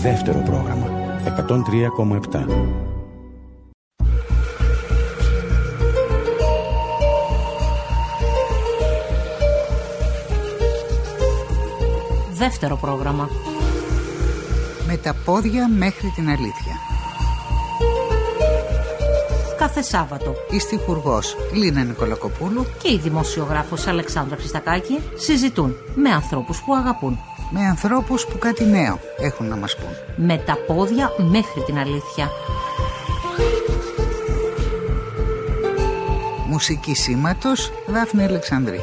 Δεύτερο πρόγραμμα 103,7. Δεύτερο πρόγραμμα. Με τα πόδια μέχρι την αλήθεια. Κάθε Σάββατο Η στιχουργός Λίνα Νικολακοπούλου και η δημοσιογράφος Αλεξάνδρα Χριστακάκη συζητούν με ανθρώπους που αγαπούν. Με ανθρώπους που κάτι νέο έχουν να μας πούν. Με τα πόδια μέχρι την αλήθεια. Μουσική σήματος Δάφνη Αλεξανδρή.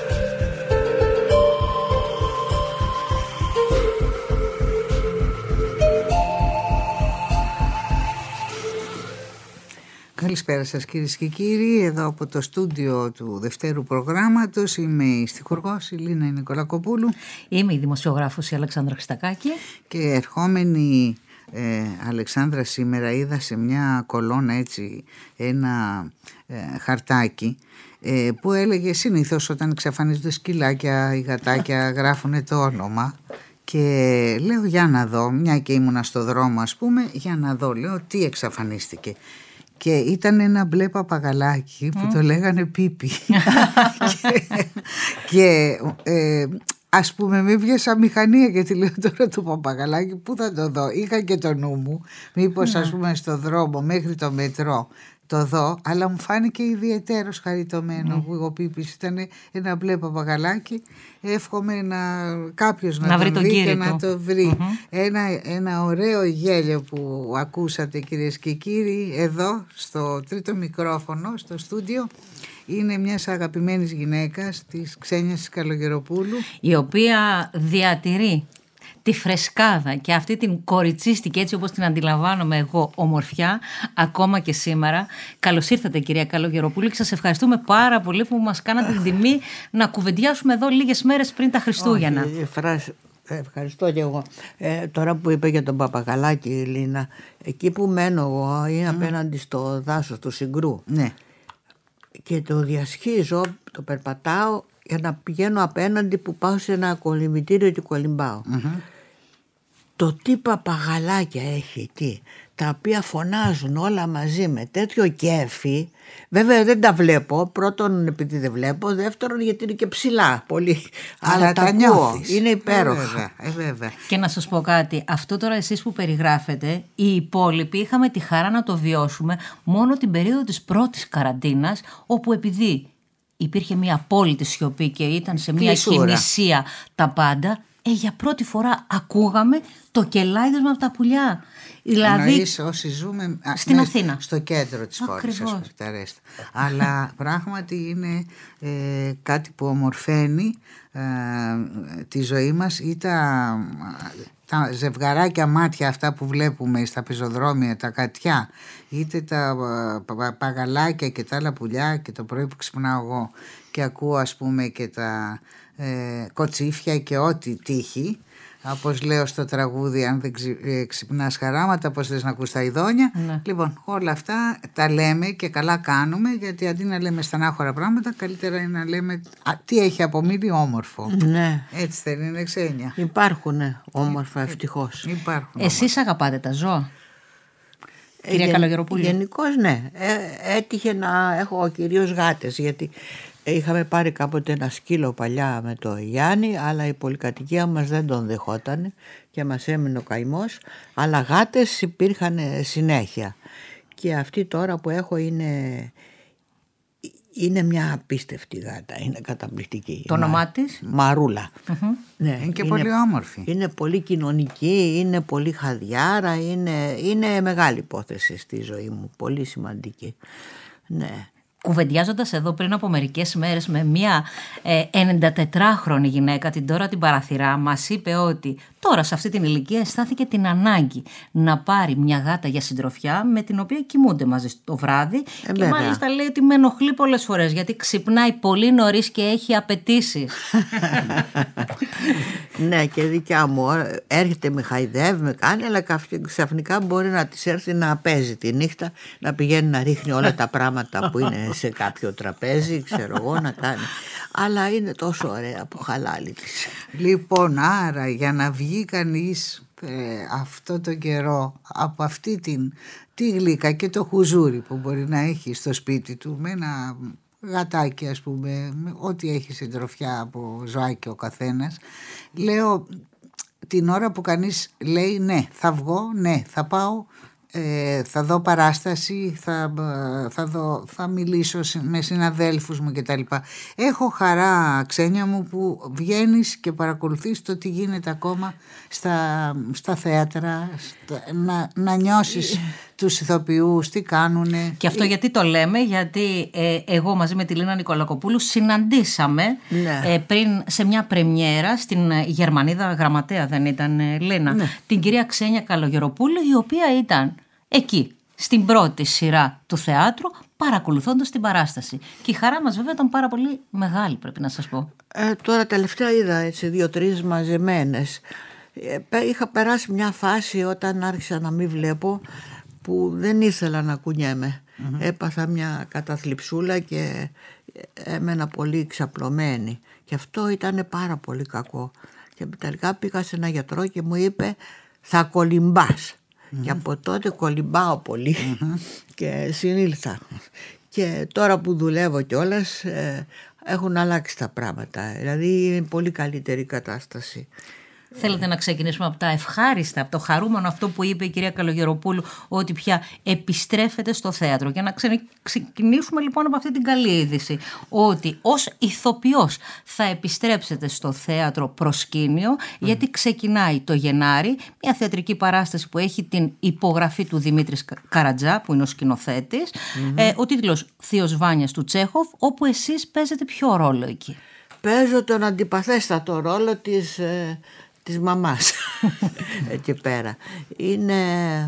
Καλησπέρα σας κυρίες και κύριοι. Εδώ από το στούντιο του δευτέρου προγράμματος είμαι η στιχουργός η Λίνα Νικολακοπούλου. Είμαι η δημοσιογράφος η Αλεξάνδρα Χριστακάκη. Και ερχόμενη Αλεξάνδρα σήμερα είδα σε μια κολόνα έτσι ένα χαρτάκι που έλεγε συνήθως όταν εξαφανίζονται σκυλάκια ή γατάκια γράφουν το όνομα. Και λέω για να δω, μια και ήμουνα στο δρόμο ας πούμε, για να δω λέω τι εξαφανίστηκε. Και ήταν ένα μπλε παπαγαλάκι που το λέγανε Πίπι. και ας πούμε με πιάσα μηχανία γιατί λέω τώρα το παπαγαλάκι πού θα το δω. Είχα και το νου μου μήπως ας πούμε στο δρόμο μέχρι το μετρό το δω, αλλά μου φάνηκε ιδιαιτέρως χαριτωμένο που ο Πίπης ήταν ένα μπλε παπαγαλάκι. Εύχομαι κάποιος να βρει τον τον δει κύριο και να το βρει. Ένα ωραίο γέλιο που ακούσατε κυρίες και κύριοι εδώ στο τρίτο μικρόφωνο στο στούντιο είναι μιας αγαπημένης γυναίκας της Ξένιας Καλογεροπούλου, η οποία διατηρεί τη φρεσκάδα και αυτή την κοριτσίστικη έτσι όπως την αντιλαμβάνομαι εγώ ομορφιά ακόμα και σήμερα. Καλώς ήρθατε κυρία Καλογεροπούλου και σας ευχαριστούμε πάρα πολύ που μας κάνατε την τιμή να κουβεντιάσουμε εδώ λίγες μέρες πριν τα Χριστούγεννα. Ευχαριστώ και εγώ. Τώρα που είπε για τον παπαγαλάκι η Λίνα, εκεί που μένω εγώ είναι απέναντι στο δάσος του Συγκρού. Ναι. Και το διασχίζω, το περπατάω για να πηγαίνω απέναντι που πάω σε ένα κολυμβητήριο και κολυμπάω. Το τι παπαγαλάκια έχει εκεί, τα οποία φωνάζουν όλα μαζί με τέτοιο κέφι. Βέβαια δεν τα βλέπω, πρώτον επειδή δεν βλέπω, δεύτερον γιατί είναι και ψηλά πολύ, αλλά τα νιώθεις. Είναι υπέροχα. Βέβαια. Και να σας πω κάτι, αυτό τώρα εσείς που περιγράφετε, οι υπόλοιποι είχαμε τη χαρά να το βιώσουμε μόνο την περίοδο της πρώτης καραντίνας, όπου επειδή υπήρχε μια απόλυτη σιωπή και ήταν σε μια χημισία τα πάντα, για πρώτη φορά ακούγαμε το κελάιδισμα από τα πουλιά. Δηλαδή, εννοείς όσοι ζούμε στην Αθήνα. Στο κέντρο της πόλης, αλλά πράγματι είναι κάτι που ομορφαίνει τη ζωή μας ή τα ζευγαράκια μάτια αυτά που βλέπουμε στα πεζοδρόμια, τα κατιά, είτε τα παγαλάκια και τα άλλα πουλιά, και το πρωί που ξυπνάω εγώ και ακούω ας πούμε και τα κοτσίφια και ό,τι τύχει, όπως λέω στο τραγούδι, αν δεν ξυπνάς χαράματα πώς θες να ακούς τα ειδόνια. Ναι. Λοιπόν, όλα αυτά τα λέμε και καλά κάνουμε, γιατί αντί να λέμε στενάχωρα πράγματα, καλύτερα είναι να λέμε τι έχει απομείνει όμορφο. Ναι. Έτσι δεν είναι, Ξένια? Υπάρχουν όμορφα ευτυχώς. Υπάρχουν. εσείς αγαπάτε τα ζώα, κυρία Καλογεροπούλου? Γενικώς ναι. Έτυχε να έχω κυρίως γάτες, γιατί είχαμε πάρει κάποτε ένα σκύλο παλιά με το Γιάννη, αλλά η πολυκατοικία μας δεν τον δεχόταν και μας έμεινε ο καημός, αλλά γάτες υπήρχαν συνέχεια. Και αυτή τώρα που έχω είναι μια απίστευτη γάτα, είναι καταπληκτική. Το όνομά της? Μαρούλα. Ναι, είναι και πολύ όμορφη. Είναι πολύ κοινωνική, είναι πολύ χαδιάρα, είναι μεγάλη υπόθεση στη ζωή μου, πολύ σημαντική. Ναι. Κουβεντιάζοντας εδώ πριν από μερικές μέρες με μια 94χρονη γυναίκα, την Τώρα την Παραθυρά, μας είπε ότι τώρα σε αυτή την ηλικία αισθάθηκε την ανάγκη να πάρει μια γάτα για συντροφιά με την οποία κοιμούνται μαζί το βράδυ και βέβαια. μάλιστα λέει ότι με ενοχλεί πολλές φορές γιατί ξυπνάει πολύ νωρίς και έχει απαιτήσεις. Ναι, και δικιά μου έρχεται, με χαϊδεύει, με κάνει, αλλά ξαφνικά μπορεί να της έρθει να παίζει τη νύχτα, να πηγαίνει να ρίχνει όλα τα πράγματα που είναι σε κάποιο τραπέζι, ξέρω εγώ, να κάνει. Αλλά είναι τόσο ωραία από χαλάλι της. Λοιπόν, άρα για να βγει κανείς αυτό τον καιρό από αυτή τη γλύκα και το χουζούρι που μπορεί να έχει στο σπίτι του με ένα γατάκι, ας πούμε, ό,τι έχει συντροφιά από ζωάκι ο καθένας, λέω την ώρα που κανείς λέει ναι θα βγω, ναι θα πάω, θα δω παράσταση, θα μιλήσω με συναδέλφους μου κτλ. Έχω χαρά, Ξένια μου, που βγαίνεις και παρακολουθείς το τι γίνεται ακόμα στα θέατρα, να νιώσεις τους ηθοποιούς, τι κάνουνε. Και αυτό γιατί το λέμε, γιατί εγώ μαζί με τη Λίνα Νικολακοπούλου συναντήσαμε πριν σε μια πρεμιέρα στην Γερμανίδα Γραμματέα, δεν ήταν, Λίνα, την κυρία Ξένια Καλογεροπούλου, η οποία ήταν εκεί στην πρώτη σειρά του θεάτρου παρακολουθώντας την παράσταση. Και η χαρά μας βέβαια ήταν πάρα πολύ μεγάλη, πρέπει να σας πω. Τώρα τελευταία είδα έτσι 2-3 μαζεμένες. Είχα περάσει μια φάση όταν άρχισα να μην βλέπω που δεν ήθελα να κουνιέμαι. Έπαθα μια καταθλιψούλα και έμενα πολύ ξαπλωμένη. Και αυτό ήταν πάρα πολύ κακό. Και τελικά πήγα σε ένα γιατρό και μου είπε θα κολυμπάς. Και από τότε κολυμπάω πολύ και συνήλθα. Και τώρα που δουλεύω κιόλας έχουν αλλάξει τα πράγματα. Δηλαδή είναι πολύ καλύτερη κατάσταση. Θέλετε να ξεκινήσουμε από τα ευχάριστα, από το χαρούμενο αυτό που είπε η κυρία Καλογεροπούλου, ότι πια επιστρέφεται στο θέατρο. Και να ξεκινήσουμε λοιπόν από αυτή την καλή είδηση, ότι ως ηθοποιός θα επιστρέψετε στο θέατρο προσκήνιο, γιατί ξεκινάει το Γενάρη μια θεατρική παράσταση που έχει την υπογραφή του Δημήτρη Καρατζά, που είναι ο σκηνοθέτης, ο τίτλος Θείος Βάνιας του Τσέχοφ, όπου εσείς παίζετε ποιο ρόλο εκεί? Παίζω τον αντιπαθέστατο ρόλο της μαμάς εκεί πέρα. Είναι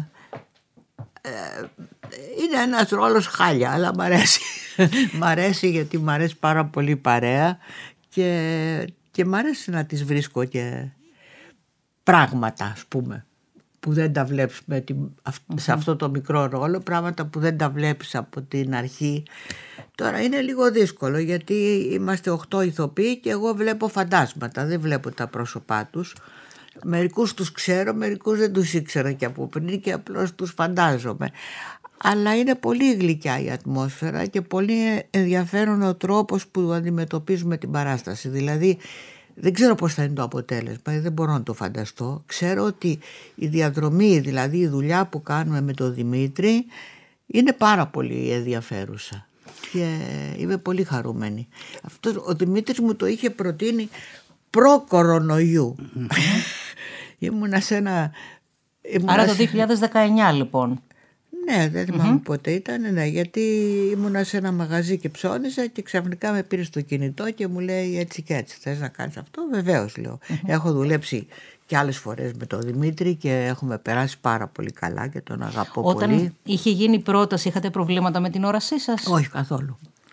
ένας ρόλος χάλια, αλλά μ' αρέσει. Μ' αρέσει γιατί μ' αρέσει πάρα πολύ η παρέα και μ' αρέσει να τις βρίσκω και πράγματα, ας πούμε, που δεν τα βλέπεις σε αυτό το μικρό ρόλο, πράγματα που δεν τα βλέπεις από την αρχή. Τώρα είναι λίγο δύσκολο γιατί είμαστε 8 ηθοποιοί και εγώ βλέπω φαντάσματα, δεν βλέπω τα πρόσωπά τους. Μερικούς τους ξέρω, μερικούς δεν τους ήξερα και από πριν και απλώς τους φαντάζομαι. Αλλά είναι πολύ γλυκιά η ατμόσφαιρα και πολύ ενδιαφέρον ο τρόπος που αντιμετωπίζουμε την παράσταση. Δηλαδή δεν ξέρω πώς θα είναι το αποτέλεσμα, δεν μπορώ να το φανταστώ. Ξέρω ότι η διαδρομή, δηλαδή η δουλειά που κάνουμε με τον Δημήτρη είναι πάρα πολύ ενδιαφέρουσα και είμαι πολύ χαρούμενη. Αυτό ο Δημήτρης μου το είχε προτείνει προ-κορονοϊού. Ήμουνα σε ένα... Άρα το 2019 λοιπόν. Ναι, δεν θυμάμαι πότε ήταν, γιατί ήμουνα σε ένα μαγαζί και ψώνιζα και ξαφνικά με πήρε στο κινητό και μου λέει έτσι και έτσι, θες να κάνεις αυτό? Βεβαίως, λέω. Έχω δουλέψει και άλλες φορές με τον Δημήτρη και έχουμε περάσει πάρα πολύ καλά και τον αγαπώ πολύ. Όταν είχε γίνει πρόταση, είχατε προβλήματα με την όρασή σας? Όχι καθόλου.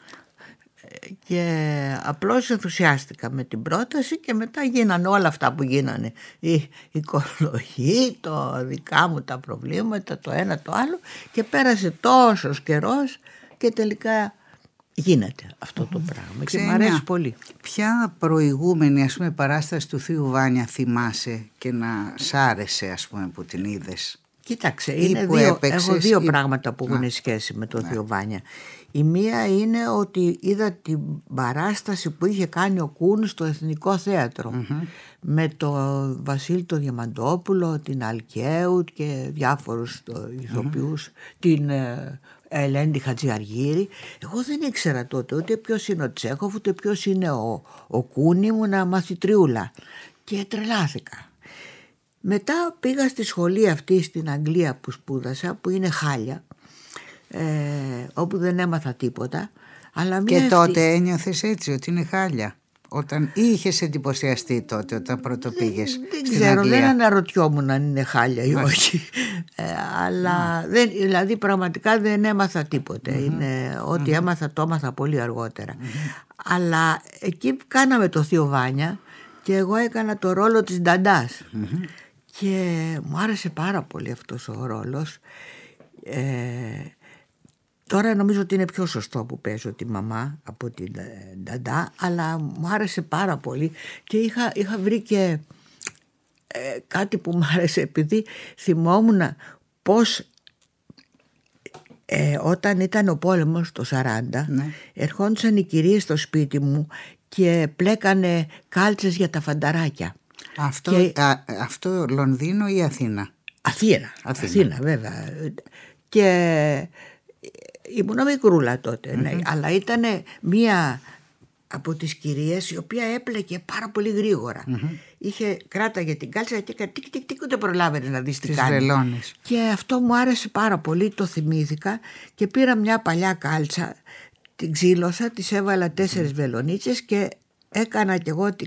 Και απλώς ενθουσιάστηκα με την πρόταση και μετά γίνανε όλα αυτά που γίνανε. Η οικολογή, το δικά μου τα προβλήματα, το ένα το άλλο, και πέρασε τόσος καιρός και τελικά γίνεται αυτό το πράγμα. Και μου αρέσει πολύ. Ποια προηγούμενη, ας πούμε, παράσταση του Θείου Βάνια θυμάσαι και να σ' άρεσε, ας πούμε, που την είδες? Κοίταξε, έχω δύο πράγματα που έχουν σχέση με τον Θείο Βάνια. Η μία είναι ότι είδα την παράσταση που είχε κάνει ο Κούν στο Εθνικό Θέατρο με τον Βασίλη τον Διαμαντόπουλο, την Αλκαίου και διάφορους ηθοποιούς, την Ελένη Χατζιαργύρη. Εγώ δεν ήξερα τότε ούτε ποιος είναι ο Τσέχοφ ούτε ποιος είναι ο Κούν, ήμουνα μαθητριούλα και τρελάθηκα. Μετά πήγα στη σχολή αυτή στην Αγγλία που σπούδασα, που είναι χάλια, όπου δεν έμαθα τίποτα. Αλλά και τότε ένιωθες έτσι ότι είναι χάλια? Όταν είχες εντυπωσιαστεί τότε όταν πρώτο πήγες δεν στην ξέρω, Αγγλία? δεν αναρωτιόμουν αν είναι χάλια ή όχι. Αλλά δηλαδή πραγματικά δεν έμαθα τίποτε. Είναι, ό,τι έμαθα το έμαθα πολύ αργότερα. Αλλά εκεί κάναμε το Θείο Βάνια και εγώ έκανα το ρόλο της Νταντάς. Και μου άρεσε πάρα πολύ αυτός ο ρόλος. Τώρα νομίζω ότι είναι πιο σωστό που παίζω τη μαμά από την Νταντά, αλλά μου άρεσε πάρα πολύ και είχα βρει και κάτι που μου άρεσε, επειδή θυμόμουν πώς όταν ήταν ο πόλεμος το 40, ερχόντουσαν οι κυρίες στο σπίτι μου και πλέκανε κάλτσες για τα φανταράκια. Αυτό Λονδίνο ή Αθήνα? Αθήνα βέβαια. Και ήμουν μικρούλα τότε, ναι, αλλά ήταν μία από τις κυρίες η οποία έπλεκε πάρα πολύ γρήγορα. Κράταγε την κάλτσα και τικ, ούτε προλάβαινε να δεις τι κάνει. Βελόνες. Και αυτό μου άρεσε πάρα πολύ, το θυμήθηκα και πήρα μια παλιά κάλτσα, την ξύλωσα, της έβαλα 4 βελονίτσες και έκανα κι εγώ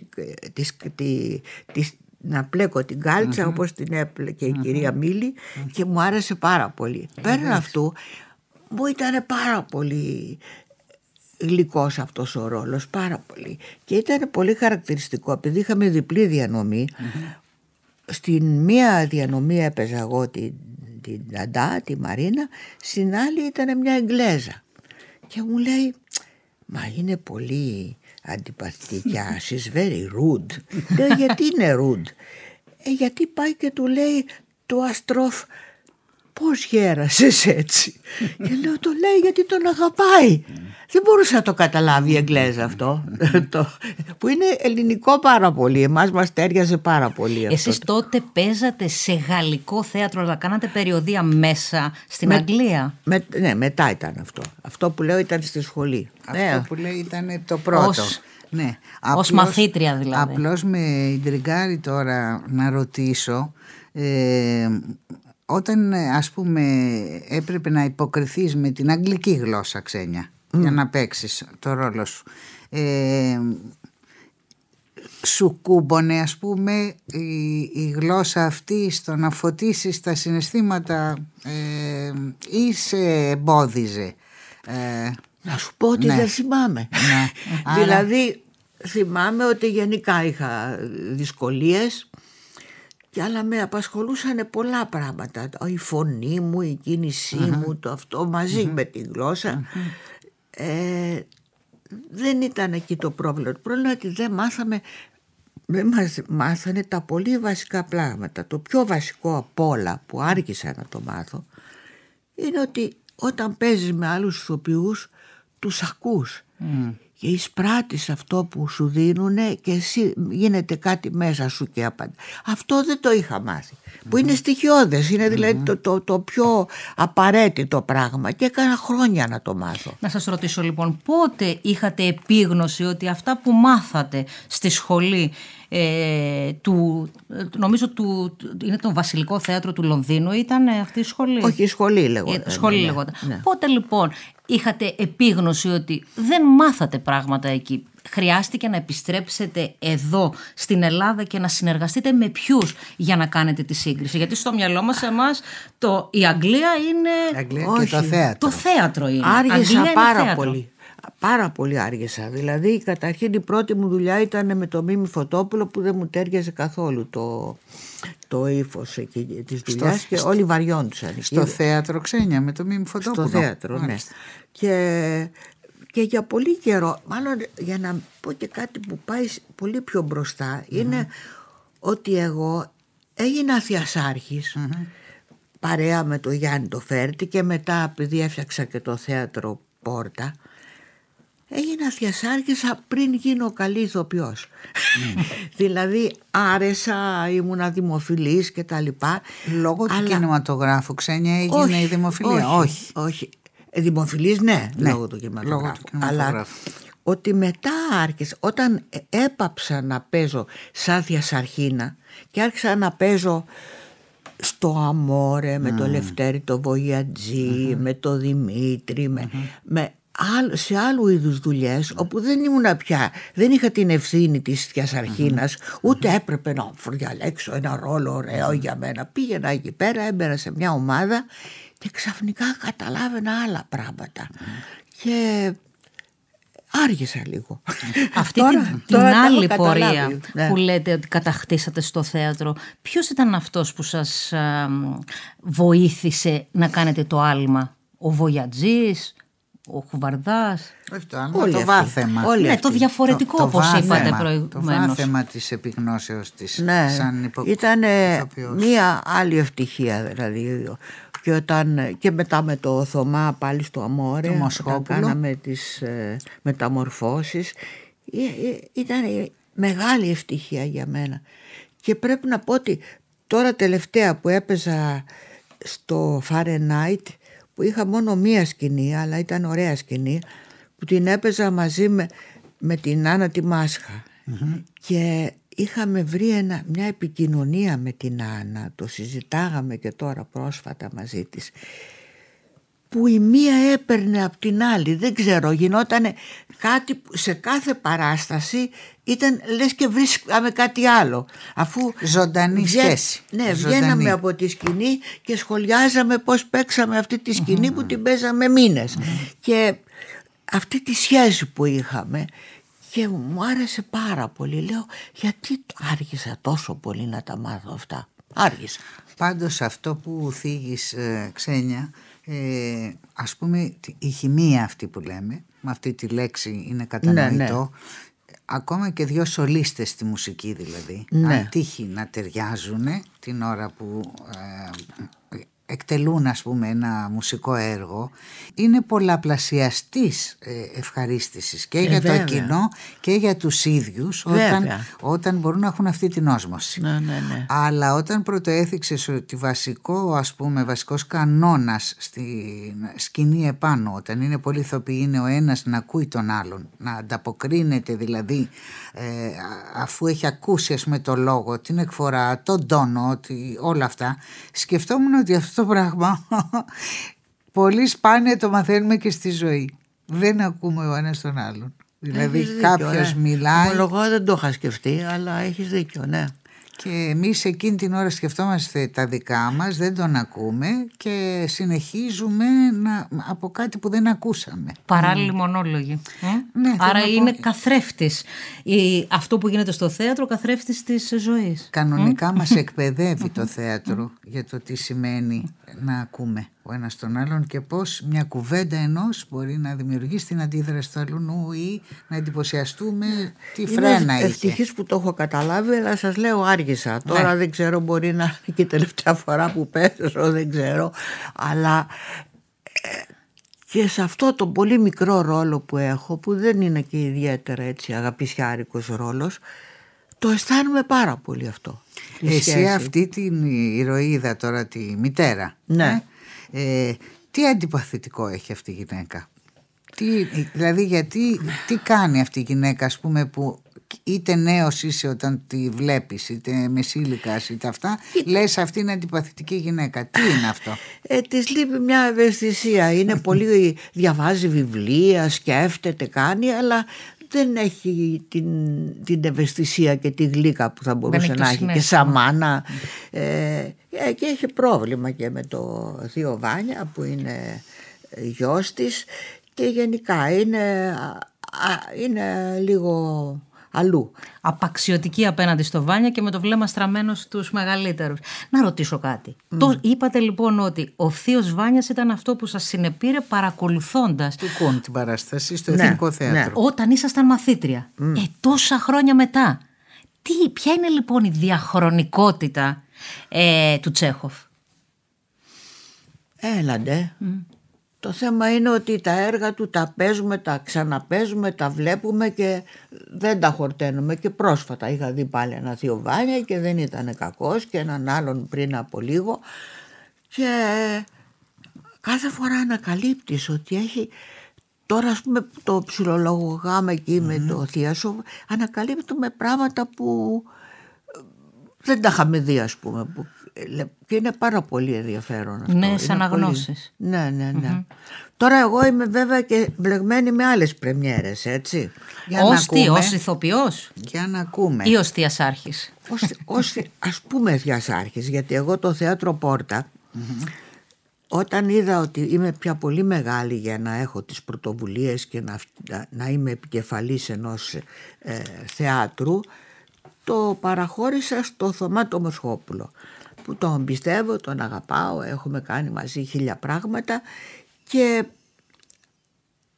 να πλέκω την κάλτσα όπως την έπλεκε η κυρία Μίλη και μου άρεσε πάρα πολύ. Πέραν αυτού μου ήταν πάρα πολύ γλυκός αυτός ο ρόλος, πάρα πολύ, και ήταν πολύ χαρακτηριστικό επειδή είχαμε διπλή διανομή. Στην μία διανομή έπαιζα εγώ την Νταντά, τη Μαρίνα, στην άλλη ήταν μια Εγγλέζα και μου λέει, μα είναι πολύ αντιπαθητικά, she's very rude. Λέω, γιατί είναι rude? Γιατί πάει και του λέει του Αστρόφ, πώς γέρασες έτσι? Και λέω, το λέει γιατί τον αγαπάει. Δεν μπορούσα να το καταλάβει η Εγγλέζα αυτό, που είναι ελληνικό πάρα πολύ. Εμάς μας τέριαζε πάρα πολύ αυτό. Εσείς τότε παίζατε σε γαλλικό θέατρο, αλλά κάνατε περιοδεία μέσα στην Αγγλία? Ναι, μετά ήταν αυτό. Αυτό που λέω ήταν στη σχολή. Αυτό που λέει ήταν το πρώτο. Ναι. Ως μαθήτρια δηλαδή. Απλώς με ιντριγκάρει τώρα να ρωτήσω, όταν ας πούμε έπρεπε να υποκριθείς με την αγγλική γλώσσα, Ξένια, για να παίξεις το ρόλο σου, σου κούμπονε ας πούμε η γλώσσα αυτή στο να φωτίσεις τα συναισθήματα ή σε εμπόδιζε? Να σου πω ότι δεν θυμάμαι. Δηλαδή θυμάμαι ότι γενικά είχα δυσκολίες, αλλά με απασχολούσαν πολλά πράγματα. Η φωνή μου, η κίνησή μου, το αυτό μαζί με τη γλώσσα. Δεν ήταν εκεί το πρόβλημα. Το πρόβλημα είναι ότι δεν μας μάθανε τα πολύ βασικά πράγματα. Το πιο βασικό απ' όλα που άργησα να το μάθω είναι ότι όταν παίζεις με άλλους ηθοποιούς τους ακούς και εισπράττεις αυτό που σου δίνουνε και εσύ γίνεται κάτι μέσα σου και απαντά. Αυτό δεν το είχα μάθει, που είναι στοιχειώδες, είναι δηλαδή το πιο απαραίτητο πράγμα και έκανα χρόνια να το μάθω. Να σας ρωτήσω λοιπόν, πότε είχατε επίγνωση ότι αυτά που μάθατε στη σχολή νομίζω είναι το Βασιλικό Θέατρο του Λονδίνου, ήταν αυτή η σχολή? Όχι, η σχολή λεγόταν. Σχολή λεγόταν. Ναι. Πότε λοιπόν είχατε επίγνωση ότι δεν μάθατε πράγματα εκεί? Χρειάστηκε να επιστρέψετε εδώ στην Ελλάδα και να συνεργαστείτε με ποιους για να κάνετε τη σύγκριση? Γιατί στο μυαλό μας εμάς η Αγγλία είναι... Όχι, και το θέατρο. Το θέατρο είναι. Άργησα πάρα πολύ. Πάρα πολύ άργησα. Δηλαδή καταρχήν η πρώτη μου δουλειά ήταν με το Μίμη Φωτόπουλο, που δεν μου τέριαζε καθόλου το ύφος εκεί της δουλειάς και όλοι βαριόντουσαν. Στο θέατρο, Ξένια, με το Μίμη Φωτόπουλο? Στο θέατρο, ναι. Και για πολύ καιρό, μάλλον για να πω και κάτι που πάει πολύ πιο μπροστά, είναι ότι εγώ έγινα θειασάρχης παρέα με τον Γιάννη το Φέρτη και μετά, επειδή έφτιαξα και το θέατρο Πόρτα, έγινα θειασάρχησα πριν γίνω καλή ηθοποιός. Δηλαδή άρεσα, ήμουνα δημοφιλής και τα λοιπά. Λόγω του κινηματογράφου, Ξένια, έγινε η δημοφιλία? Όχι. Δημοφιλής, ναι, λόγω του κινηματογράφου. Αλλά ότι μετά άρχισα, όταν έπαψα να παίζω σαν θειασαρχίνα και άρχισα να παίζω στο Αμόρε με το Λευτέρη το Βοιατζή, με το Δημήτρη, σε άλλου είδους δουλειές, όπου δεν ήμουν πια, δεν είχα την ευθύνη της θειασαρχίνας, ούτε έπρεπε να διαλέξω ένα ρόλο ωραίο για μένα. Πήγαινα εκεί πέρα, έμπαινα σε μια ομάδα και ξαφνικά καταλάβαινα άλλα πράγματα και άργησα λίγο. Αυτή την άλλη πορεία που λέτε ότι κατακτήσατε στο θέατρο, ποιος ήταν αυτός που σας βοήθησε να κάνετε το άλμα? Ο Βοιατζής, ο Χουβαρδάς. Όχι το άλλο, το βάθεμα. Ναι, το διαφορετικό όπως είπατε προηγουμένως. Το βάθεμα της επιγνώσεως της. Ναι, σαν ήταν μία άλλη ευτυχία δηλαδή. Και μετά με το Θωμά πάλι στο Αμόρε, όταν κάναμε τις μεταμορφώσεις, ήταν μεγάλη ευτυχία για μένα. Και πρέπει να πω ότι τώρα τελευταία που έπαιζα στο Fahrenheit, που είχα μόνο μία σκηνή, αλλά ήταν ωραία σκηνή, που την έπαιζα μαζί με την Άννα τη Μάσχα. Και είχαμε βρει μια επικοινωνία με την Άννα, το συζητάγαμε και τώρα πρόσφατα μαζί της, που η μία έπαιρνε από την άλλη, δεν ξέρω, γινότανε κάτι που σε κάθε παράσταση ήταν λες και βρίσκαμε κάτι άλλο, αφού ζωντανή σχέση. Ναι, βγαίναμε από τη σκηνή και σχολιάζαμε πώς παίξαμε αυτή τη σκηνή που την παίζαμε μήνες και αυτή τη σχέση που είχαμε. Και μου άρεσε πάρα πολύ. Λέω, γιατί άργησα τόσο πολύ να τα μάθω αυτά. Άργησα. Πάντως αυτό που θίγεις, Ξένια, ας πούμε η χημεία αυτή που λέμε, με αυτή τη λέξη είναι κατανοητό, ναι. Ακόμα και δύο σολίστες στη μουσική δηλαδή, αν τύχει να ταιριάζουν την ώρα που εκτελούν ας πούμε ένα μουσικό έργο, είναι πολλαπλασιαστής ευχαρίστησης και για το κοινό και για τους ίδιους όταν μπορούν να έχουν αυτή την όσμωση. Ναι. Αλλά όταν πρωτοέθιξες ότι βασικός κανόνας στη σκηνή επάνω, όταν είναι πολλοί ηθοποιοί, είναι ο ένας να ακούει τον άλλον, να ανταποκρίνεται δηλαδή αφού έχει ακούσει ας πούμε το λόγο, την εκφορά, τον τόνο, όλα αυτά, σκεφτόμουν ότι αυτό το πράγμα πολύ σπάνια το μαθαίνουμε και στη ζωή. Δεν ακούμε ο ένας τον άλλον. Δηλαδή κάποιος μιλάει. Ομολογώ δεν το είχα σκεφτεί, αλλά έχεις δίκιο, ναι. Και εμείς εκείνη την ώρα σκεφτόμαστε τα δικά μας, δεν τον ακούμε και συνεχίζουμε από κάτι που δεν ακούσαμε. Παράλληλοι μονόλογοι. Ναι, άρα είναι καθρέφτης. Αυτό που γίνεται στο θέατρο, καθρέφτης της ζωής. Κανονικά μας εκπαιδεύει το θέατρο για το τι σημαίνει να ακούμε ο ένας τον άλλον και πώς μια κουβέντα ενός μπορεί να δημιουργήσει την αντίδραση του άλλου νου ή να εντυπωσιαστούμε τι φρένα είχε. Ευτυχής που το έχω καταλάβει, αλλά σας λέω άργησα. Τώρα δεν ξέρω, μπορεί να είναι και η τελευταία φορά που παίζω, δεν ξέρω. Αλλά και σε αυτό το πολύ μικρό ρόλο που έχω, που δεν είναι και ιδιαίτερα έτσι αγαπησιάρικος ρόλος, το αισθάνομαι πάρα πολύ αυτό. Εσύ αυτή την ηρωίδα τώρα, τη μητέρα, ναι. Τι αντιπαθητικό έχει αυτή η γυναίκα? Δηλαδή τι κάνει αυτή η γυναίκα ας πούμε, που είτε νέος είσαι όταν τη βλέπεις, είτε μεσήλικας είτε αυτά, λες αυτή είναι αντιπαθητική γυναίκα. Τι είναι αυτό? Της λείπει μια ευαισθησία. Είναι πολύ, διαβάζει βιβλία, σκέφτεται, κάνει, αλλά δεν έχει την ευαισθησία και τη γλύκα που θα μπορούσε να έχει και σαν μάνα. Και έχει πρόβλημα και με το θείο Βάνια που είναι γιος της και γενικά είναι λίγο αλλού. Απαξιωτική απέναντι στο Βάνια και με το βλέμμα στραμμένο στους μεγαλύτερους. Να ρωτήσω κάτι. Είπατε λοιπόν ότι ο θείος Βάνιας ήταν αυτό που σας συνεπήρε παρακολουθώντας την παράσταση στο Εθνικό Θέατρο. Όταν ήσασταν μαθήτρια. Τόσα χρόνια μετά. Ποια είναι λοιπόν η διαχρονικότητα του Τσέχοφ? Έλαντε. Το θέμα είναι ότι τα έργα του τα παίζουμε, τα ξαναπαίζουμε, τα βλέπουμε και δεν τα χορταίνουμε. Και πρόσφατα είχα δει πάλι ένα θείο Βάνια και δεν ήταν κακός, και έναν άλλον πριν από λίγο, και κάθε φορά ανακαλύπτεις ότι έχει. Τώρα ας πούμε το ψιλολογάμε εκεί με το Θίασο, ανακαλύπτουμε πράγματα που δεν τα είχαμε δει ας πούμε, και είναι πάρα πολύ ενδιαφέρον αυτό. Νέες αναγνώσεις. Ναι. Τώρα εγώ είμαι βέβαια και μπλεγμένη με άλλες πρεμιέρες, έτσι. Ως ηθοποιός? Για να ακούμε. Ή ως Θειασάρχης? Ας πούμε Θειασάρχης, γιατί εγώ το θέατρο Πόρτα, όταν είδα ότι είμαι πια πολύ μεγάλη για να έχω τις πρωτοβουλίες και να είμαι επικεφαλής ενός θεάτρου, το παραχώρησα στο Θωμά το Μοσχόπουλο, που τον πιστεύω, τον αγαπάω, έχουμε κάνει μαζί 1000 πράγματα, και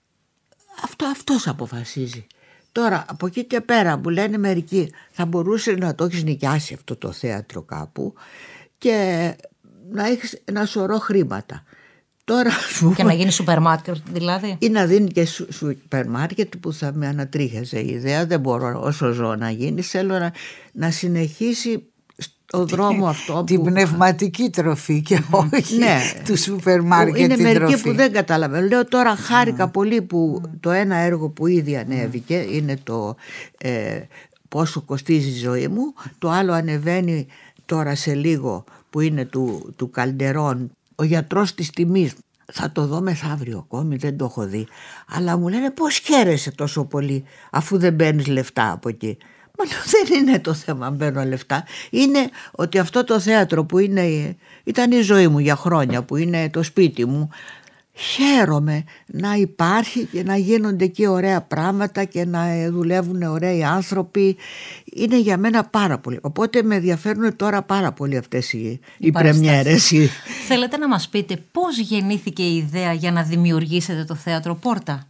αυτός αποφασίζει. Τώρα από εκεί και πέρα μου λένε μερικοί, θα μπορούσε να το έχεις νοικιάσει αυτό το θέατρο κάπου και να έχεις ένα σωρό χρήματα. Τώρα, και να γίνει σούπερ μάρκετ δηλαδή. Ή να δίνει και σούπερ μάρκετ, που θα με ανατρίχιαζε η ιδέα. Δεν μπορώ όσο ζω να γίνει. Θέλω να συνεχίσει ο δρόμο αυτό. Την πνευματική τροφή και όχι του σούπερ μάρκετ. Είναι μερικοί που δεν καταλαβαίνουν. Λέω τώρα χάρηκα πολύ που το ένα έργο που ήδη ανέβηκε είναι το πόσο κοστίζει η ζωή μου. Το άλλο ανεβαίνει τώρα σε λίγο που είναι του Καλντερόν, ο γιατρός της τιμής. Θα το δω μεθαύριο ακόμη, δεν το έχω δει. Αλλά μου λένε πώς χαίρεσαι τόσο πολύ αφού δεν παίρνεις λεφτά από εκεί. Μα δεν είναι το θέμα αν παίρνω λεφτά. Είναι ότι αυτό το θέατρο που ήταν η ζωή μου για χρόνια, που είναι το σπίτι μου, χαίρομαι να υπάρχει και να γίνονται εκεί ωραία πράγματα και να δουλεύουν ωραίοι άνθρωποι. Είναι για μένα πάρα πολύ. Οπότε με ενδιαφέρουν τώρα πάρα πολύ αυτές οι πρεμιέρες. Θέλετε να μας πείτε πώς γεννήθηκε η ιδέα για να δημιουργήσετε το θέατρο Πόρτα?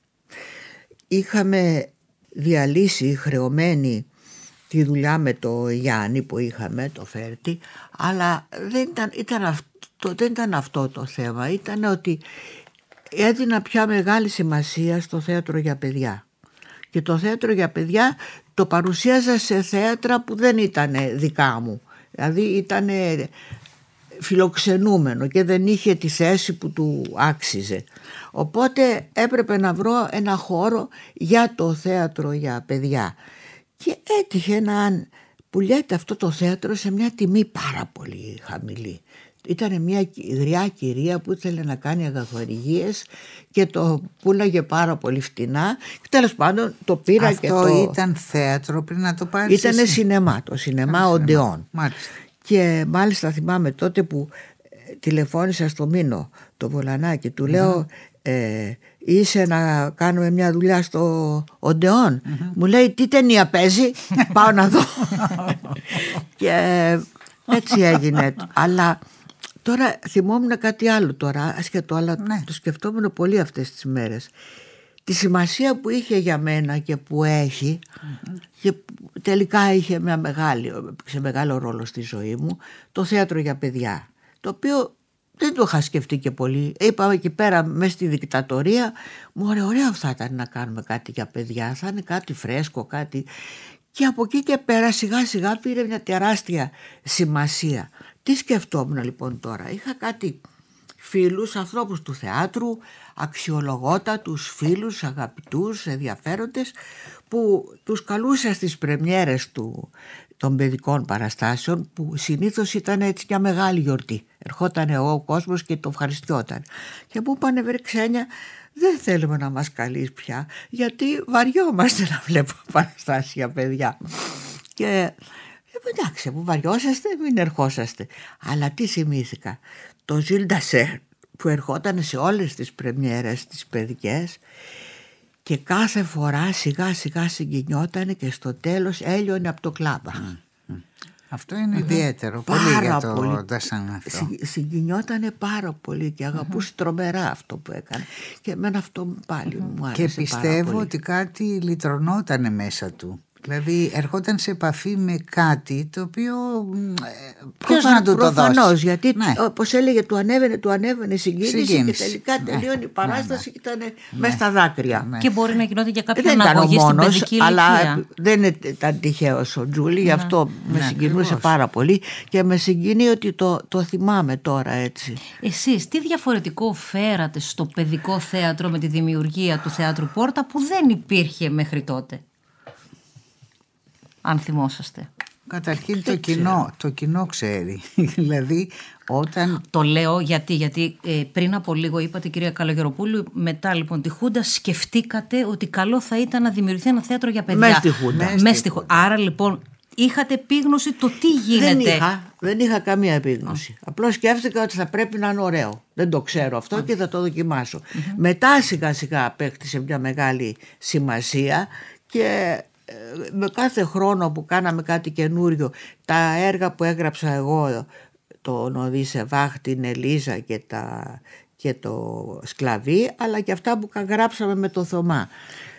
Είχαμε διαλύσει χρεωμένη τη δουλειά με το Γιάννη που είχαμε, το Φέρτη, αλλά δεν ήταν αυτό το θέμα. Ήταν ότι έδινα πια μεγάλη σημασία στο θέατρο για παιδιά. Και το θέατρο για παιδιά το παρουσίαζα σε θέατρα που δεν ήταν δικά μου. Δηλαδή ήταν φιλοξενούμενο και δεν είχε τη θέση που του άξιζε. Οπότε έπρεπε να βρω ένα χώρο για το θέατρο για παιδιά. Και έτυχε να πουλιέται αυτό το θέατρο σε μια τιμή πάρα πολύ χαμηλή. Ήταν μια γριά κυρία που ήθελε να κάνει αγαθοεργίες και το πουλάγε πάρα πολύ φτηνά. Και τέλος πάντων το πήρα. Αυτό ήταν θέατρο πριν να το πάρεις? Ήτανε σινεμά, το σινεμά Οντεόν. Μάλιστα. Και μάλιστα θυμάμαι τότε που τηλεφώνησα στο Μήνο, το Βολανάκι, του λέω είσαι να κάνουμε μια δουλειά στο Οντεόν? Μου λέει τι ταινία παίζει, πάω να δω. Και έτσι έγινε. Αλλά τώρα θυμόμουν κάτι άλλο τώρα, ασχετό, αλλά το σκεφτόμουν πολύ αυτές τις μέρες. Τη σημασία που είχε για μένα και που έχει και τελικά είχε σε μεγάλο ρόλο στη ζωή μου, το θέατρο για παιδιά, το οποίο δεν το είχα σκεφτεί και πολύ. Είπα εκεί πέρα μέσα στη δικτατορία, ωραίο θα ήταν να κάνουμε κάτι για παιδιά, θα είναι κάτι φρέσκο, κάτι. Και από εκεί και πέρα σιγά σιγά πήρε μια τεράστια σημασία. Τι σκεφτόμουν λοιπόν τώρα? Είχα κάτι φίλους, ανθρώπους του θεάτρου, αξιολογότατους φίλους, αγαπητούς, ενδιαφέροντες, που τους καλούσα στις πρεμιέρες των παιδικών παραστάσεων, που συνήθως ήταν έτσι μια μεγάλη γιορτή. Ερχόταν ο κόσμος και το ευχαριστιόταν. Και μου είπανε, βρε Ξένια, δεν θέλουμε να μας καλείς πια, γιατί βαριόμαστε να βλέπουμε παραστάσεις για παιδιά. Και εντάξει, που βαριόσαστε, μην ερχόσαστε. Αλλά τι θυμήθηκα? Το Ζιλ Ντασέρ που ερχόταν σε όλες τις πρεμιέρες τις παιδικές και κάθε φορά σιγά σιγά συγκινιότανε και στο τέλος έλειωνε από το κλάμπα. Αυτό είναι ιδιαίτερο πολύ για το Ντασάν αυτό. Συγκινιότανε πάρα πολύ και αγαπούσε τρομερά αυτό που έκανε. Και εμένα αυτό πάλι μου άρεσε. Και πιστεύω ότι κάτι λυτρωνότανε μέσα του. Δηλαδή ερχόταν σε επαφή με κάτι το οποίο πώς να του το δώσει? Γιατί όπως έλεγε του ανέβαινε συγκίνηση και τελικά τελείωνε η παράσταση και ήταν μέσα στα δάκρυα. Και μπορεί να γινόταν και κάποια αναγωγή στην παιδική ηλικία. Αλλά δεν ήταν τυχαίος ο Τζούλη, γι' αυτό με συγκινούσε πάρα πολύ και με συγκινεί ότι το θυμάμαι τώρα έτσι. Εσείς τι διαφορετικό φέρατε στο παιδικό θέατρο με τη δημιουργία του Θεάτρου Πόρτα που δεν υπήρχε μέχρι τότε? Αν θυμόσαστε. Καταρχήν το κοινό ξέρει. Δηλαδή όταν... Το λέω γιατί πριν από λίγο είπατε, κυρία Καλογεροπούλου, μετά λοιπόν τη Χούντα σκεφτήκατε ότι καλό θα ήταν να δημιουργηθεί ένα θέατρο για παιδιά. Μέσα στη Χούντα. Άρα λοιπόν είχατε επίγνωση το τι γίνεται? Δεν είχα καμία επίγνωση. Απλώς σκέφτηκα ότι θα πρέπει να είναι ωραίο. Δεν το ξέρω αυτό και θα το δοκιμάσω. Μετά σιγά σιγά απέκτησε μια μεγάλη σημασία και με κάθε χρόνο που κάναμε κάτι καινούριο, τα έργα που έγραψα εγώ, τον Οδύσσε Βάχ, την Ελίζα και το Σκλαβί, αλλά και αυτά που γράψαμε με το Θωμά.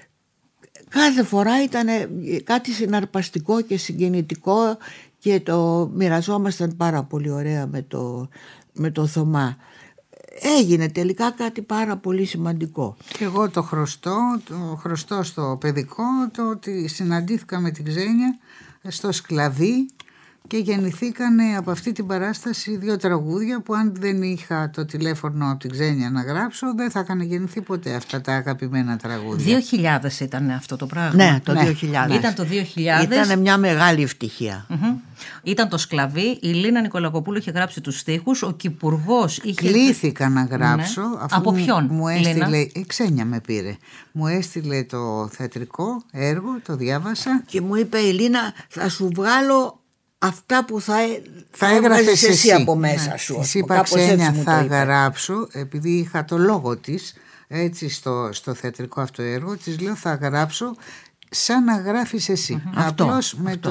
Κάθε φορά ήταν κάτι συναρπαστικό και συγκινητικό και το μοιραζόμασταν πάρα πολύ ωραία με το Θωμά. Έγινε τελικά κάτι πάρα πολύ σημαντικό. Και εγώ το χρωστώ στο παιδικό, το ότι συναντήθηκα με την Ξένια στο Σκλαβί και γεννηθήκανε από αυτή την παράσταση 2 τραγούδια που αν δεν είχα το τηλέφωνο από την Ξένια να γράψω δεν θα είχαν γεννηθεί ποτέ αυτά τα αγαπημένα τραγούδια. 2000 ήταν αυτό το πράγμα. Ναι, το 2000. Ήταν το 2000. Ήταν μια μεγάλη ευτυχία. Ήταν το Σκλαβί, η Λίνα Νικολακοπούλου είχε γράψει τους στίχους, ο Κυπουργός είχε... Κλήθηκα να γράψω. Ναι. Αφού από ποιον, μου έστειλε, Λίνα? η Ξένια με πήρε. Μου έστειλε το θεατρικό έργο, το διάβασα. Και μου είπε η Λίνα, θα σου βγάλω αυτά που θα έγραφες εσύ από μέσα σου. Της είπα, Ξένια, θα γράψω, επειδή είχα το λόγο της έτσι στο θεατρικό αυτό έργο, της λέω θα γράψω σαν να γράφεις εσύ. Απλώς με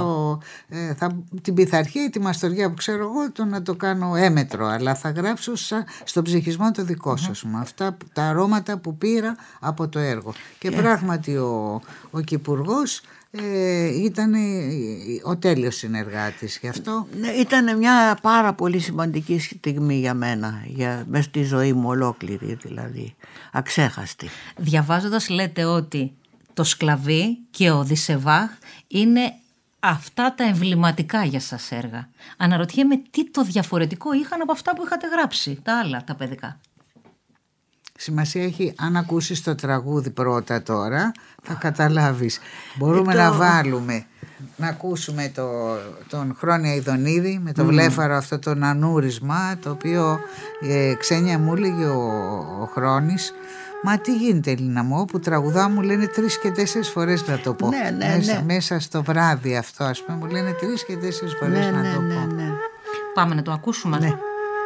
την πειθαρχία ή τη μαστοριά που ξέρω εγώ να το κάνω έμετρο, αλλά θα γράψω στον ψυχισμό το δικό σας, αυτά τα αρώματα που πήρα από το έργο. Και πράγματι ο Κυπουργός ήταν ο τέλειος συνεργάτης γι' αυτό. Ήταν μια πάρα πολύ σημαντική στιγμή για μένα, μέσα στη ζωή μου ολόκληρη, δηλαδή αξέχαστη. Διαβάζοντας λέτε ότι το Σκλαβί και ο Οδυσσεβάχ είναι αυτά τα εμβληματικά για σας έργα. Αναρωτιέμαι τι το διαφορετικό είχαν από αυτά που είχατε γράψει, τα άλλα, τα παιδικά. Σημασία έχει, αν ακούσεις το τραγούδι πρώτα τώρα, θα καταλάβεις. Μπορούμε να βάλουμε, να ακούσουμε τον Χρόνια Ιδονίδη με το βλέφαρο αυτό το νανούρισμα, το οποίο Ξένια μου έλεγε ο Χρόνης. Μα τι γίνεται, Λίνα μου, όπου τραγουδά μου λένε 3 και 4 φορές να το πω. Μέσα στο βράδυ αυτό, ας πούμε, μου λένε 3 και 4 φορές να το πω. Πάμε να το ακούσουμε. Ναι.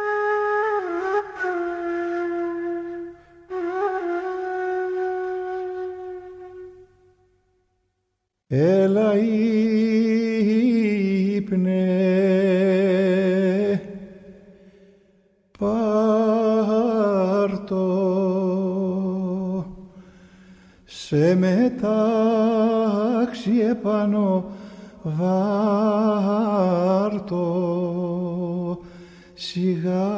Έλα ύπνε, πάρτο, σε μετάξι επάνω βάρτο σιγά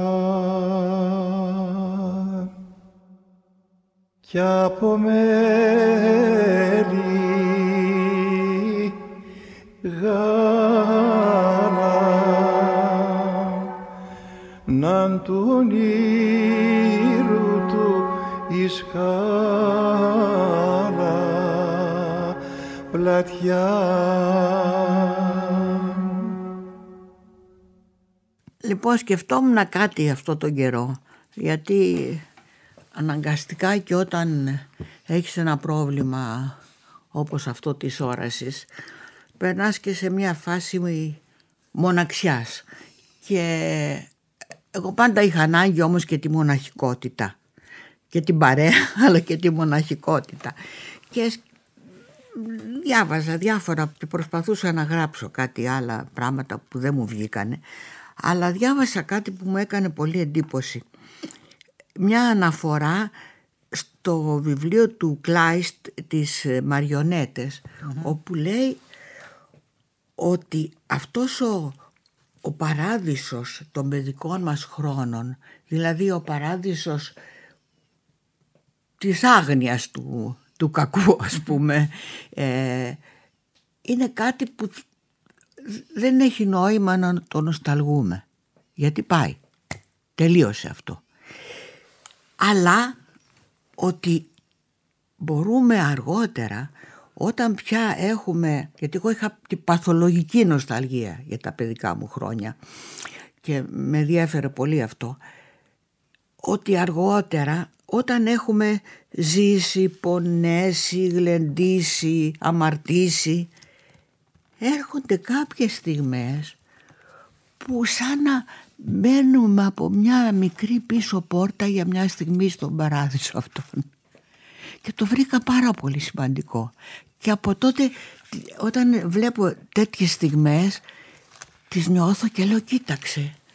κι από μέλη γάλα ναν του όνειρου του η σκάλα πλατιά. Λοιπόν, σκεφτόμουν κάτι αυτό τον καιρό, γιατί αναγκαστικά και όταν έχεις ένα πρόβλημα όπως αυτό της όρασης, περνάς και σε μια φάση μοναξιάς. Και εγώ πάντα είχα ανάγκη όμως και τη μοναχικότητα. Και την παρέα, αλλά και τη μοναχικότητα. Και διάβαζα διάφορα και προσπαθούσα να γράψω κάτι άλλα πράγματα που δεν μου βγήκανε. Αλλά διάβασα κάτι που μου έκανε πολύ εντύπωση. Μια αναφορά στο βιβλίο του Κλάιστ, τις Μαριονέτες, όπου λέει ότι αυτός ο παράδεισος των παιδικών μας χρόνων, δηλαδή ο παράδεισος της άγνοιας του κακού, ας πούμε, είναι κάτι που δεν έχει νόημα να το νοσταλγούμε, γιατί πάει, τελείωσε αυτό. Αλλά ότι μπορούμε αργότερα, όταν πια έχουμε, γιατί εγώ είχα την παθολογική νοσταλγία για τα παιδικά μου χρόνια και με ενδιέφερε πολύ αυτό, ότι αργότερα όταν έχουμε ζήσει, πονέσει, γλεντήσει, αμαρτήσει, έρχονται κάποιες στιγμές που σαν να μένουμε από μια μικρή πίσω πόρτα για μια στιγμή στον παράδεισο αυτόν. Και το βρήκα πάρα πολύ σημαντικό. Και από τότε όταν βλέπω τέτοιες στιγμές τις νιώθω και λέω κοίταξε.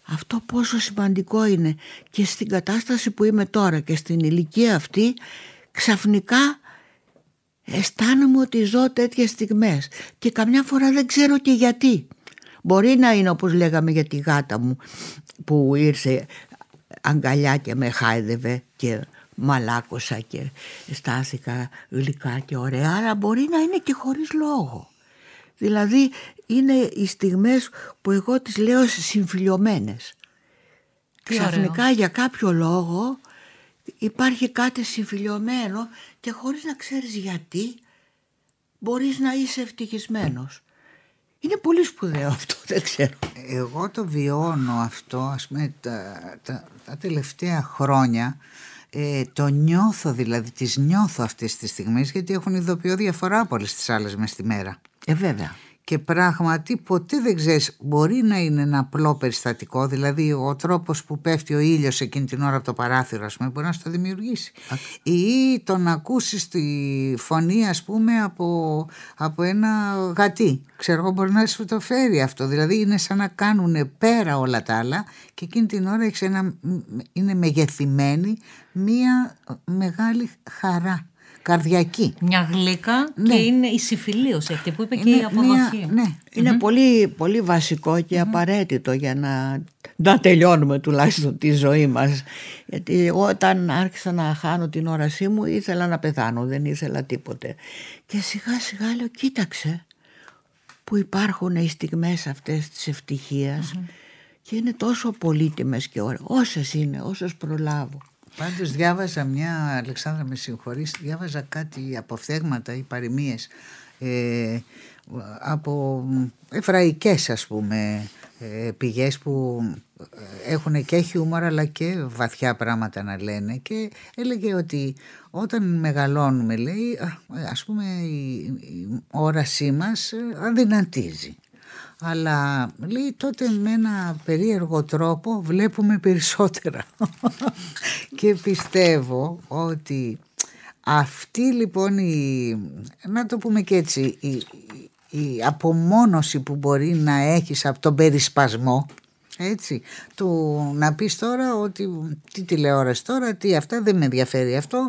αυτό πόσο σημαντικό είναι. Και στην κατάσταση που είμαι τώρα και στην ηλικία αυτή, ξαφνικά αισθάνομαι ότι ζω τέτοιες στιγμές και καμιά φορά δεν ξέρω και γιατί. Μπορεί να είναι όπως λέγαμε για τη γάτα μου που ήρθε αγκαλιά και με χάιδευε και μαλάκωσα και στάθηκα γλυκά και ωραία, αλλά μπορεί να είναι και χωρίς λόγο. Δηλαδή είναι οι στιγμές που εγώ τις λέω συμφιλιωμένες. Ξαφνικά για κάποιο λόγο υπάρχει κάτι συμφιλιωμένο και χωρίς να ξέρεις γιατί μπορείς να είσαι ευτυχισμένος. Είναι πολύ σπουδαίο αυτό, δεν ξέρω. Εγώ το βιώνω αυτό, ας πούμε, τα τελευταία χρόνια. Το νιώθω, δηλαδή τις νιώθω αυτές τις στιγμές, γιατί έχουν ειδοποιώ διαφορά από όλες τις άλλες μες τη μέρα. Βέβαια. Και πράγματι ποτέ δεν ξέρεις, μπορεί να είναι ένα απλό περιστατικό, δηλαδή ο τρόπος που πέφτει ο ήλιος εκείνη την ώρα από το παράθυρο, ας πούμε, μπορεί να σου το δημιουργήσει. Ή το να ακούσεις τη φωνή, ας πούμε, από ένα γατί. Ξέρω εγώ, μπορεί να σου το φέρει αυτό. Δηλαδή είναι σαν να κάνουν πέρα όλα τα άλλα και εκείνη την ώρα είναι μεγεθυμένη μία μεγάλη χαρά. Καρδιακή. Μια γλύκα, ναι. Και είναι η συμφιλίωση αυτή που είπε και η αποδοχή. Ναι. Είναι πολύ, πολύ βασικό και απαραίτητο για να τελειώνουμε τουλάχιστον τη ζωή μας. Γιατί εγώ όταν άρχισα να χάνω την όρασή μου ήθελα να πεθάνω, δεν ήθελα τίποτε. Και σιγά σιγά λέω, κοίταξε που υπάρχουν οι στιγμές αυτές της ευτυχίας και είναι τόσο πολύτιμες και ωραίες. Όσες είναι, όσες προλάβω. Πάντως διάβαζα Αλεξάνδρα με συγχωρείς, διάβαζα κάτι αποφθέγματα ή παροιμίες από εβραϊκές, ας πούμε, πηγές που έχουν και χιούμορ αλλά και βαθιά πράγματα να λένε, και έλεγε ότι όταν μεγαλώνουμε, λέει, ας πούμε, η όρασή μας αδυνατίζει. Αλλά λέει τότε με ένα περίεργο τρόπο βλέπουμε περισσότερα. Και πιστεύω ότι αυτή λοιπόν να το πούμε και έτσι, η απομόνωση που μπορεί να έχεις από τον περισπασμό, έτσι, του να πεις τώρα ότι τι τηλεόραση τώρα, τι αυτά, δεν με ενδιαφέρει αυτό,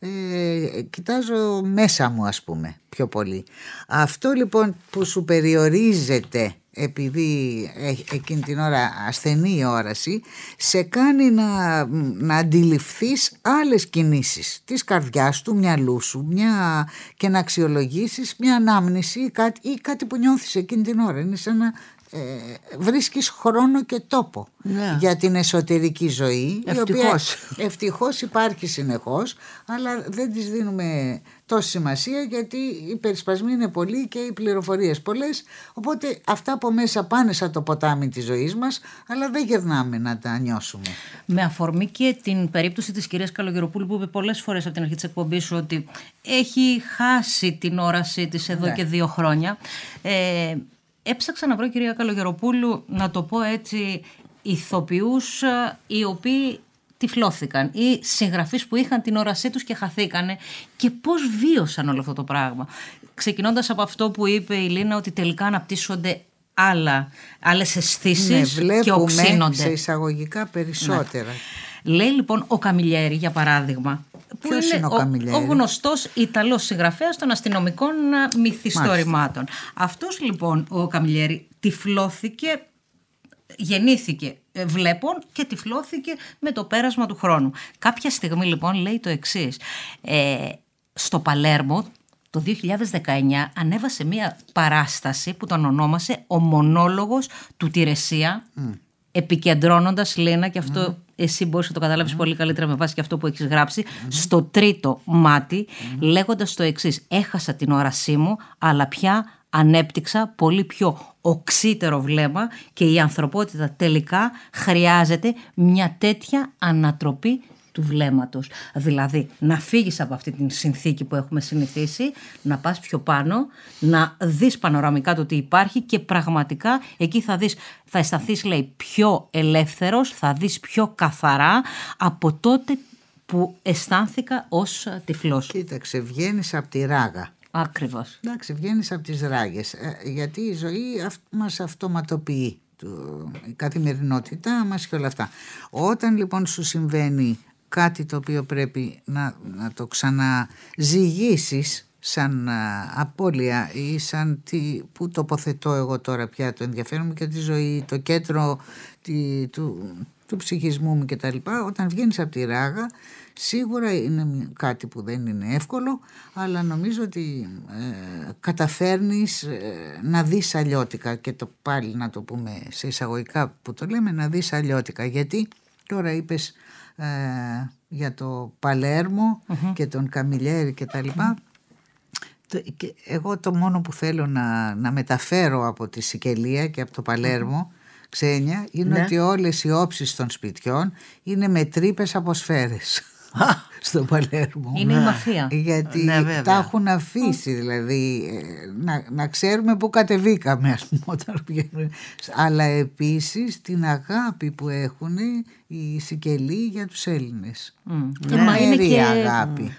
κοιτάζω μέσα μου, ας πούμε, πιο πολύ. Αυτό λοιπόν που σου περιορίζεται επειδή εκείνη την ώρα ασθενή η όραση, σε κάνει να αντιληφθείς άλλες κινήσεις της καρδιάς του, μυαλού σου, και να αξιολογήσεις μια ανάμνηση ή κάτι που νιώθεις εκείνη την ώρα. Είναι σαν να βρίσκεις χρόνο και τόπο για την εσωτερική ζωή, ευτυχώς. Η οποία ευτυχώς υπάρχει συνεχώς, αλλά δεν της δίνουμε τόση σημασία γιατί οι περισπασμοί είναι πολλοί και οι πληροφορίες πολλές, οπότε αυτά από μέσα πάνε σαν το ποτάμι της ζωής μας, αλλά δεν γερνάμε να τα νιώσουμε. Με αφορμή και την περίπτωση της κυρίας Καλογεροπούλου που είπε πολλές φορές από την αρχή της εκπομπής ότι έχει χάσει την όρασή της εδώ και 2 χρόνια, έψαξα να βρω, κυρία Καλογεροπούλου, να το πω έτσι, ηθοποιούς οι οποίοι τυφλώθηκαν ή συγγραφείς που είχαν την όρασή τους και χαθήκανε και πώς βίωσαν όλο αυτό το πράγμα. Ξεκινώντας από αυτό που είπε η Λίνα, ότι τελικά αναπτύσσονται άλλες αισθήσεις και οξύνονται. Σε εισαγωγικά περισσότερα. Ναι. Λέει λοιπόν ο Καμιλιέρη, για παράδειγμα, ποιος είναι ο γνωστός Ιταλός συγγραφέας των αστυνομικών μυθιστορημάτων. Αυτός λοιπόν ο Καμιλιέρη τυφλώθηκε, γεννήθηκε βλέπων και τυφλώθηκε με το πέρασμα του χρόνου. Κάποια στιγμή λοιπόν λέει το εξής, στο Παλέρμο το 2019 ανέβασε μία παράσταση που τον ονόμασε «Ο μονόλογος του Τηρεσία», επικεντρώνοντας, Λίνα, και αυτό εσύ μπορείς να το καταλάβεις πολύ καλύτερα με βάση και αυτό που έχεις γράψει, στο τρίτο μάτι, λέγοντας το εξής: έχασα την όρασή μου, αλλά πια ανέπτυξα πολύ πιο οξύτερο βλέμμα και η ανθρωπότητα τελικά χρειάζεται μια τέτοια ανατροπή του βλέμματος. Δηλαδή να φύγεις από αυτή την συνθήκη που έχουμε συνηθίσει, να πας πιο πάνω, να δεις πανοραμικά το τι υπάρχει και πραγματικά εκεί θα αισθανθείς, λέει, πιο ελεύθερος, θα δεις πιο καθαρά από τότε που αισθάνθηκα ως τυφλός. Κοίταξε, βγαίνεις από τη ράγα. Ακριβώς. Εντάξει, βγαίνεις από τις ράγες, γιατί η ζωή μας αυτοματοποιεί η καθημερινότητά μας και όλα αυτά. Όταν λοιπόν σου συμβαίνει κάτι το οποίο πρέπει να το ξαναζυγίσεις σαν απώλεια ή σαν που τοποθετώ εγώ τώρα πια το ενδιαφέρον μου και τη ζωή, το κέντρο του ψυχισμού μου κτλ. Όταν βγαίνεις από τη ράγα, σίγουρα είναι κάτι που δεν είναι εύκολο, αλλά νομίζω ότι καταφέρνεις να δεις αλλιώτικα, και το πάλι να το πούμε σε εισαγωγικά που το λέμε, να δεις αλλιώτικα, γιατί τώρα είπες για το Παλέρμο και τον Καμιλιέρη και τα λοιπά. Εγώ το μόνο που θέλω να μεταφέρω από τη Σικελία και από το Παλέρμο, Ξένια, είναι ότι όλες οι όψεις των σπιτιών είναι με τρύπες από σφαίρες στο Παλέρμο. Είναι η μαφία. Γιατί τα έχουν αφήσει, δηλαδή να ξέρουμε πού κατεβήκαμε, ας πούμε, όταν πηγαίνουμε. Αλλά επίσης την αγάπη που έχουν οι Σικελοί για τους Έλληνες. Είναι και αγάπη.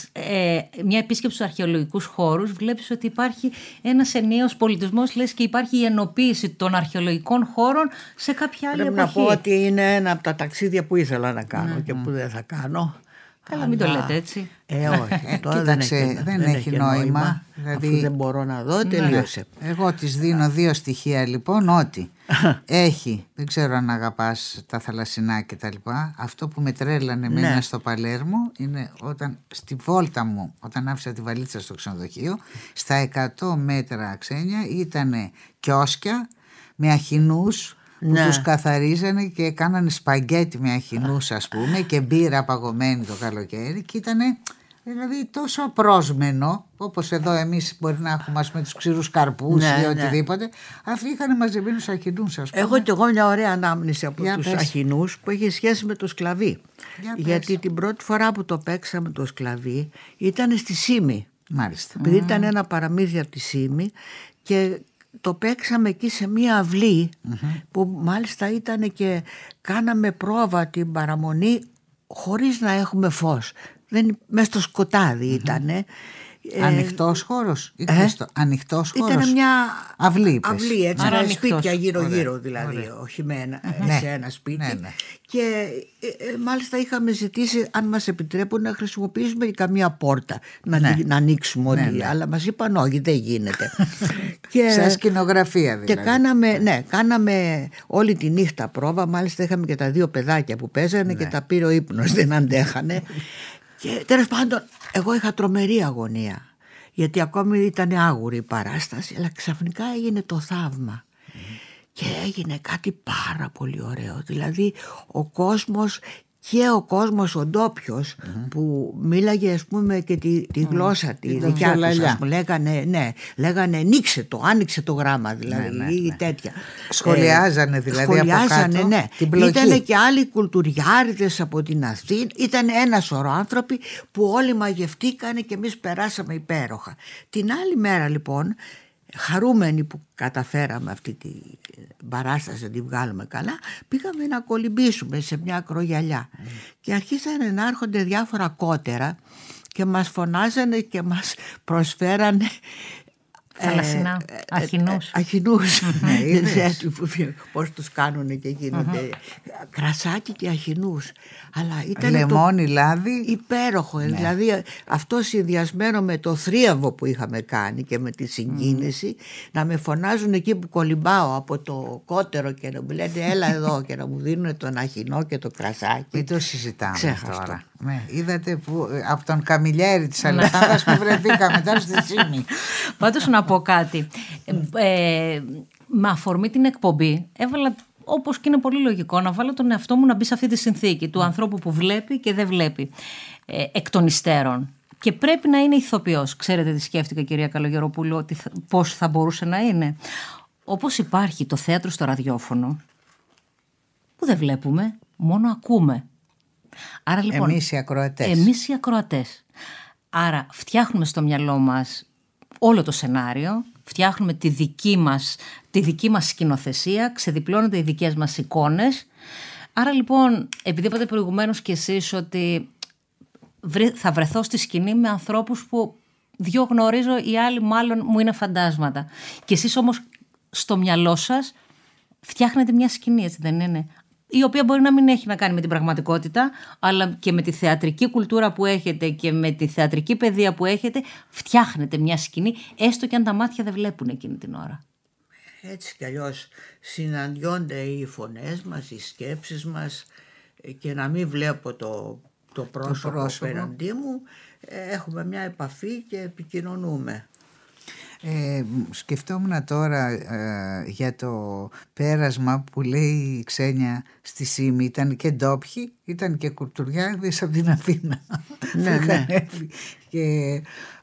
Μια επίσκεψη στους αρχαιολογικούς χώρους, βλέπεις ότι υπάρχει ένας ενιαίος πολιτισμός, λες, και υπάρχει η ενοποίηση των αρχαιολογικών χώρων σε κάποια άλλη εποχή. Πρέπει να πω ότι είναι ένα από τα ταξίδια που ήθελα να κάνω και που δεν θα κάνω. Καλά, μην το λέτε έτσι. Όχι, τώρα κοίταξε, δεν έχει νόημα. Δηλαδή, αφού δεν μπορώ να δω, τελείωσε. Εγώ της δίνω δύο στοιχεία λοιπόν, ότι έχει, δεν ξέρω αν αγαπάς τα θαλασσινά και τα λοιπά, αυτό που με τρέλανε εμένα στο Παλέρμο είναι όταν στη βόλτα μου, όταν άφησα τη βαλίτσα στο ξενοδοχείο, στα 100 μέτρα, Ξένια, ήτανε κιόσκια με αχινούς που τους καθαρίζανε και κάνανε σπαγκέτι με αχινούς, ας πούμε, και μπύρα παγωμένη το καλοκαίρι, και ήτανε δηλαδή τόσο απρόσμενο, όπως εδώ εμείς μπορεί να έχουμε, ας πούμε, τους ξηρούς καρπούς ή οτιδήποτε. Αυτοί είχαν μαζεμένους αχινούς, ας πούμε. Έχω κι εγώ μια ωραία ανάμνηση από τους αχινούς που έχει σχέση με το σκλαβί. Γιατί την πρώτη φορά που το παίξαμε το σκλαβί ήταν στη Σύμη. Μάλιστα. Επειδή ήταν ένα παραμύθι από τη Σύμη και το παίξαμε εκεί σε μία αυλή που μάλιστα ήταν και κάναμε πρόβα την παραμονή χωρίς να έχουμε φως. Μες στο σκοτάδι ήτανε. Ανοιχτός χώρος ή κλειστό? Ανοιχτός χώρος. Ήταν μια αυλή, έτσι, με σπίτια γύρω-γύρω, δηλαδή, όχι σε ένα σπίτι. Και μάλιστα είχαμε ζητήσει αν μας επιτρέπουν να χρησιμοποιήσουμε και καμία πόρτα, να ανοίξουμε ό,τι, αλλά μας είπαν όχι, δεν γίνεται. Σαν σκηνογραφία δηλαδή. Και κάναμε όλη τη νύχτα πρόβα, μάλιστα είχαμε και τα δύο παιδάκια που παίζανε και τα πήρε ο ύπνος, δεν αντέχανε. Και τέλος πάντων, εγώ είχα τρομερή αγωνία, γιατί ακόμη ήταν άγουρη η παράσταση, αλλά ξαφνικά έγινε το θαύμα. Και έγινε κάτι πάρα πολύ ωραίο. Δηλαδή ο κόσμος ο ντόπιος που μίλαγε, ας πούμε, και τη γλώσσα τη δικιά τους, ας πούμε, λέγανε άνοιξε το γράμμα, δηλαδή, ή τέτοια. Σχολιάζανε δηλαδή από κάτω την πλοκή. Ήτανε και άλλοι κουλτουριάριδες από την Αθήνα, ήταν ένα σωρό άνθρωποι που όλοι μαγευτήκανε και εμείς περάσαμε υπέροχα. Την άλλη μέρα λοιπόν, χαρούμενοι που καταφέραμε αυτή τη παράσταση να τη βγάλουμε καλά, πήγαμε να κολυμπήσουμε σε μια ακρογιαλιά και αρχίσανε να έρχονται διάφορα κότερα και μας φωνάζανε και μας προσφέρανε θαλασσινά αχινούς. Πώς τους κάνουν και γίνονται κρασάκι και αχινούς. Αλλά ήταν λεμόνι, λάδι, υπέροχο. Δηλαδή αυτό συνδυασμένο με το θρίαβο που είχαμε κάνει και με τη συγκίνηση, να με φωνάζουν εκεί που κολυμπάω από το κότερο και να μου λένε έλα εδώ και να μου δίνουν τον αχινό και το κρασάκι. Μην το συζητάμε τώρα. Είδατε που από τον Καμιλιέρη της Αλεξάνδρας που βρεθήκαμε τώρα στη Σύμη. Πάντως να πω κάτι. Με αφορμή την εκπομπή έβαλα, όπως και είναι πολύ λογικό, να βάλω τον εαυτό μου να μπει σε αυτή τη συνθήκη του ανθρώπου που βλέπει και δεν βλέπει εκ των υστέρων. Και πρέπει να είναι ηθοποιός. Ξέρετε τι σκέφτηκα, κυρία Καλογεροπούλου, ότι πώς θα μπορούσε να είναι? Όπως υπάρχει το θέατρο στο ραδιόφωνο, που δεν βλέπουμε, μόνο ακούμε. Άρα, λοιπόν, εμείς οι ακροατές. Άρα φτιάχνουμε στο μυαλό μας όλο το σενάριο, φτιάχνουμε τη δική μας σκηνοθεσία, ξεδιπλώνονται οι δικές μας εικόνες. Άρα λοιπόν, επειδή είπατε προηγουμένως κι εσείς ότι θα βρεθώ στη σκηνή με ανθρώπους που δυο γνωρίζω, οι άλλοι μάλλον μου είναι φαντάσματα. Και εσείς όμως στο μυαλό σας φτιάχνετε μια σκηνή, έτσι δεν είναι? Η οποία μπορεί να μην έχει να κάνει με την πραγματικότητα, αλλά και με τη θεατρική κουλτούρα που έχετε και με τη θεατρική παιδεία που έχετε, φτιάχνετε μια σκηνή, έστω και αν τα μάτια δεν βλέπουν εκείνη την ώρα. Έτσι κι αλλιώς συναντιόνται οι φωνές μας, οι σκέψεις μας, και να μην βλέπω το πρόσωπο απέναντί μου, έχουμε μια επαφή και επικοινωνούμε. Σκεφτόμουν τώρα για το πέρασμα που λέει η Ξένια στη Σύμη. Ήταν και ντόπιοι, ήταν και κουλτουριάδες από την Αθήνα. Ναι. Και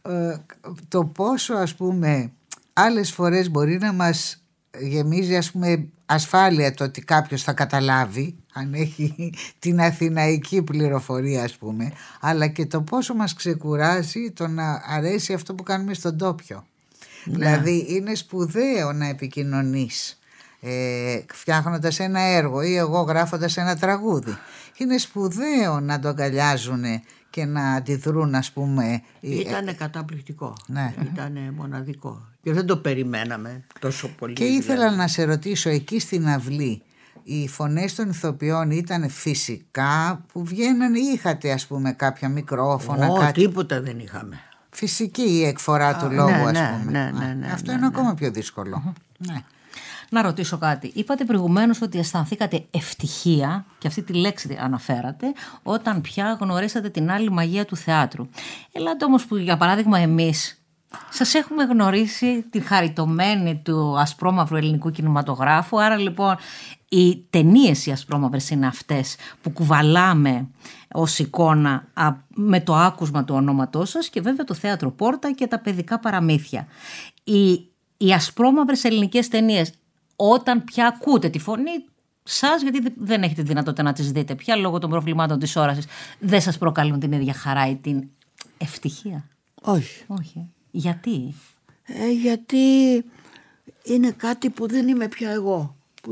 το πόσο, ας πούμε, άλλες φορές μπορεί να μας γεμίζει, ας πούμε, ασφάλεια το ότι κάποιος θα καταλάβει, αν έχει την αθηναϊκή πληροφορία, ας πούμε, αλλά και το πόσο μας ξεκουράζει το να αρέσει αυτό που κάνουμε στον τόπιο. Δηλαδή είναι σπουδαίο να επικοινωνείς φτιάχνοντας ένα έργο ή εγώ γράφοντας ένα τραγούδι. Είναι σπουδαίο να το αγκαλιάζουν και να αντιδρούν, ας πούμε. Ήτανε καταπληκτικό. Ναι. Ήτανε μοναδικό. Και δεν το περιμέναμε τόσο πολύ. Και ήθελα να σε ρωτήσω, εκεί στην αυλή οι φωνές των ηθοποιών ήταν φυσικά που βγαίνανε ή είχατε, ας πούμε, κάποια μικρόφωνα? Κάτι... τίποτα δεν είχαμε. Φυσική η εκφορά του λόγου, ας πούμε. Ναι, αυτό είναι ακόμα πιο δύσκολο. Ναι. Να ρωτήσω κάτι. Είπατε προηγουμένως ότι αισθανθήκατε ευτυχία, και αυτή τη λέξη αναφέρατε, όταν πια γνωρίσατε την άλλη μαγεία του θεάτρου. Ελάτε όμως που, για παράδειγμα, εμείς σας έχουμε γνωρίσει τη χαριτωμένη του ασπρόμαυρου ελληνικού κινηματογράφου. Άρα λοιπόν οι ταινίες οι ασπρόμαυρες είναι αυτές που κουβαλάμε ως εικόνα με το άκουσμα του ονόματός σας, και βέβαια το θέατρο Πόρτα και τα παιδικά παραμύθια. Οι ασπρόμαυρες ελληνικές ταινίες, όταν πια ακούτε τη φωνή σας, γιατί δεν έχετε δυνατότητα να τις δείτε πια λόγω των προβλημάτων της όρασης, δεν σας προκαλούν την ίδια χαρά ή την ευτυχία? Όχι. Γιατί? Γιατί είναι κάτι που δεν είμαι πια εγώ, που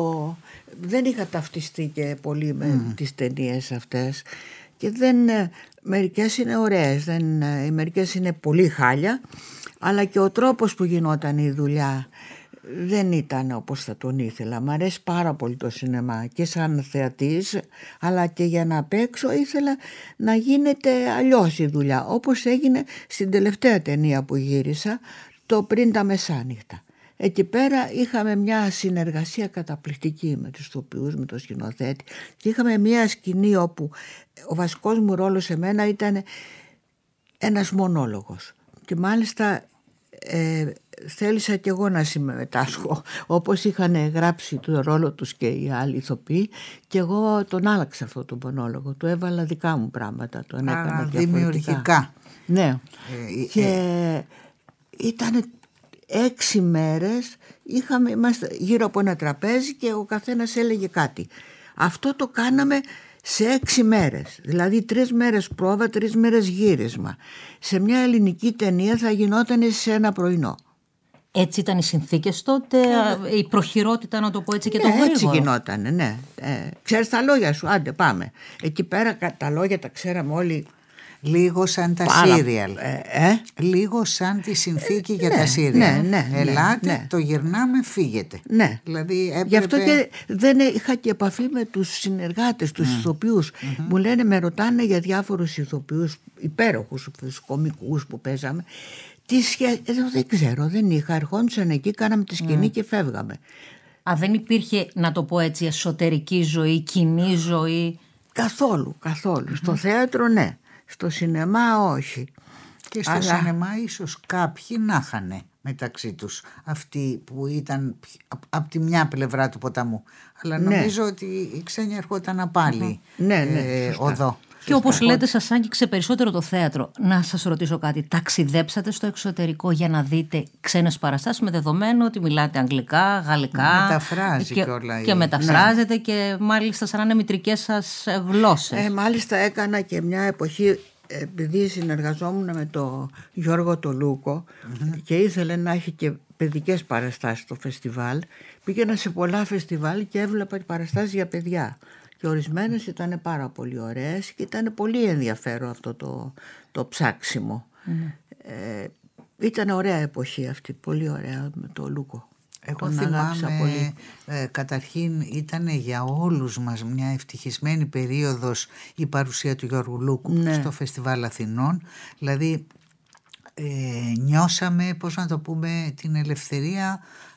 δεν είχα ταυτιστεί και πολύ με τις ταινίες αυτές, και μερικές είναι ωραίες, οι μερικές είναι πολύ χάλια, αλλά και ο τρόπος που γινόταν η δουλειά δεν ήταν όπως θα τον ήθελα. Μ' αρέσει πάρα πολύ το σινεμά και σαν θεατής, αλλά και για να παίξω ήθελα να γίνεται αλλιώς η δουλειά, όπως έγινε στην τελευταία ταινία που γύρισα, το Πριν τα μεσάνυχτα. Εκεί πέρα είχαμε μια συνεργασία καταπληκτική με τους ηθοποιούς, με τον σκηνοθέτη, και είχαμε μια σκηνή όπου ο βασικός μου ρόλος σε μένα ήταν ένας μονόλογος, και μάλιστα θέλησα κι εγώ να συμμετάσχω, όπως είχαν γράψει το ρόλο τους και οι άλλοι ηθοποιοί, και εγώ τον άλλαξα αυτό το μονόλογο, του έβαλα δικά μου πράγματα, τον έκανα δημιουργικά. Ναι. Και ήταν 6 μέρες, είμαστε γύρω από ένα τραπέζι και ο καθένας έλεγε κάτι. Αυτό το κάναμε σε 6 μέρες, δηλαδή 3 μέρες πρόβα, 3 μέρες γύρισμα. Σε μια ελληνική ταινία θα γινόταν σε ένα πρωινό. Έτσι ήταν οι συνθήκες τότε, η προχειρότητα, να το πω έτσι, και το γρήγορο. Έτσι γινότανε, ναι. Ξέρεις τα λόγια σου, άντε πάμε. Εκεί πέρα τα λόγια τα ξέραμε όλοι. Λίγο σαν τα σύριαλ. Λίγο σαν τη συνθήκη για τα σύριαλ. Ελάτε, το γυρνάμε, φύγετε. Ναι. Δηλαδή έπρεπε... Γι' αυτό και δεν είχα και επαφή με τους συνεργάτες, τους ηθοποιούς. Μου λένε, με ρωτάνε για διάφορους ηθοποιούς υπέροχους, τους κωμικούς που παίζαμε. Δεν ξέρω, δεν είχα. Ερχόντουσαν εκεί, κάναμε τη σκηνή και φεύγαμε. Δεν υπήρχε, να το πω έτσι, εσωτερική ζωή, κοινή ζωή? Καθόλου. Στο θέατρο ναι. Στο σινεμά όχι. Και στο σινεμά ίσως κάποιοι να είχαν μεταξύ τους αυτοί που ήταν από τη μια πλευρά του ποταμού. Αλλά νομίζω ότι η Ξένια ερχόταν πάλι οδό. Και όπως λέτε, σας άγγιξε περισσότερο το θέατρο. Να σας ρωτήσω κάτι. Ταξιδέψατε στο εξωτερικό για να δείτε ξένες παραστάσεις, με δεδομένο ότι μιλάτε αγγλικά, γαλλικά? Μεταφράζει κιόλα. Και μεταφράζετε και μάλιστα σαν να είναι μητρικές σας γλώσσες. Μάλιστα έκανα και μια εποχή, επειδή συνεργαζόμουν με τον Γιώργο το Λούκο και ήθελε να έχει και παιδικές παραστάσεις στο φεστιβάλ, πήγαινα σε πολλά φεστιβάλ και έβλεπα παραστάσεις για παιδιά. Και ορισμένες ήταν πάρα πολύ ωραίες και ήταν πολύ ενδιαφέρον αυτό το ψάξιμο. Ήταν ωραία εποχή αυτή, πολύ ωραία με το Λούκο. Εγώ θυμάμαι, καταρχήν ήταν για όλους μας μια ευτυχισμένη περίοδος η παρουσία του Γιώργου Λούκου στο Φεστιβάλ Αθηνών. Δηλαδή νιώσαμε, πώς να το πούμε, την ελευθερία,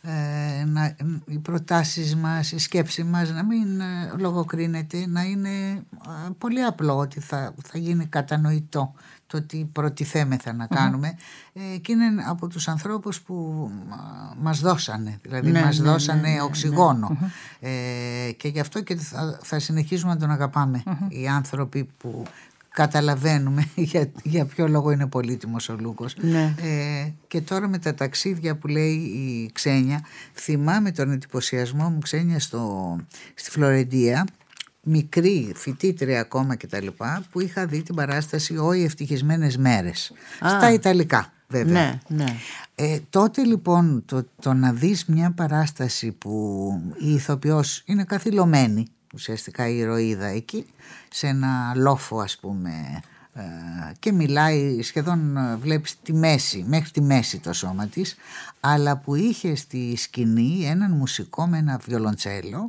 οι προτάσεις μας, η σκέψη μας να μην λογοκρίνεται, να είναι πολύ απλό, ότι θα γίνει κατανοητό το τι προτιθέμεθα να κάνουμε, και είναι από τους ανθρώπους που μας δώσανε, δηλαδή μας δώσανε οξυγόνο, και γι' αυτό και θα συνεχίσουμε να τον αγαπάμε, οι άνθρωποι που καταλαβαίνουμε για ποιο λόγο είναι πολύτιμος ο Λούκος. Και τώρα με τα ταξίδια που λέει η Ξένια, θυμάμαι τον εντυπωσιασμό μου, Ξένια, στη Φλωρεντία, μικρή φοιτήτρια ακόμα και τα λοιπά, που είχα δει την παράσταση «Οι ευτυχισμένες μέρες» στα Ιταλικά βέβαια. Τότε λοιπόν το να δεις μια παράσταση που η ηθοποιός είναι καθυλωμένη, ουσιαστικά η ηρωίδα εκεί σε ένα λόφο, ας πούμε, και μιλάει σχεδόν, βλέπεις τη μέση, μέχρι τη μέση το σώμα της, αλλά που είχε στη σκηνή έναν μουσικό με ένα βιολοντσέλο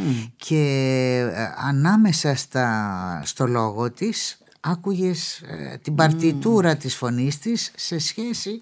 και ανάμεσα στο λόγο της άκουγες την παρτιτούρα της φωνής της σε σχέση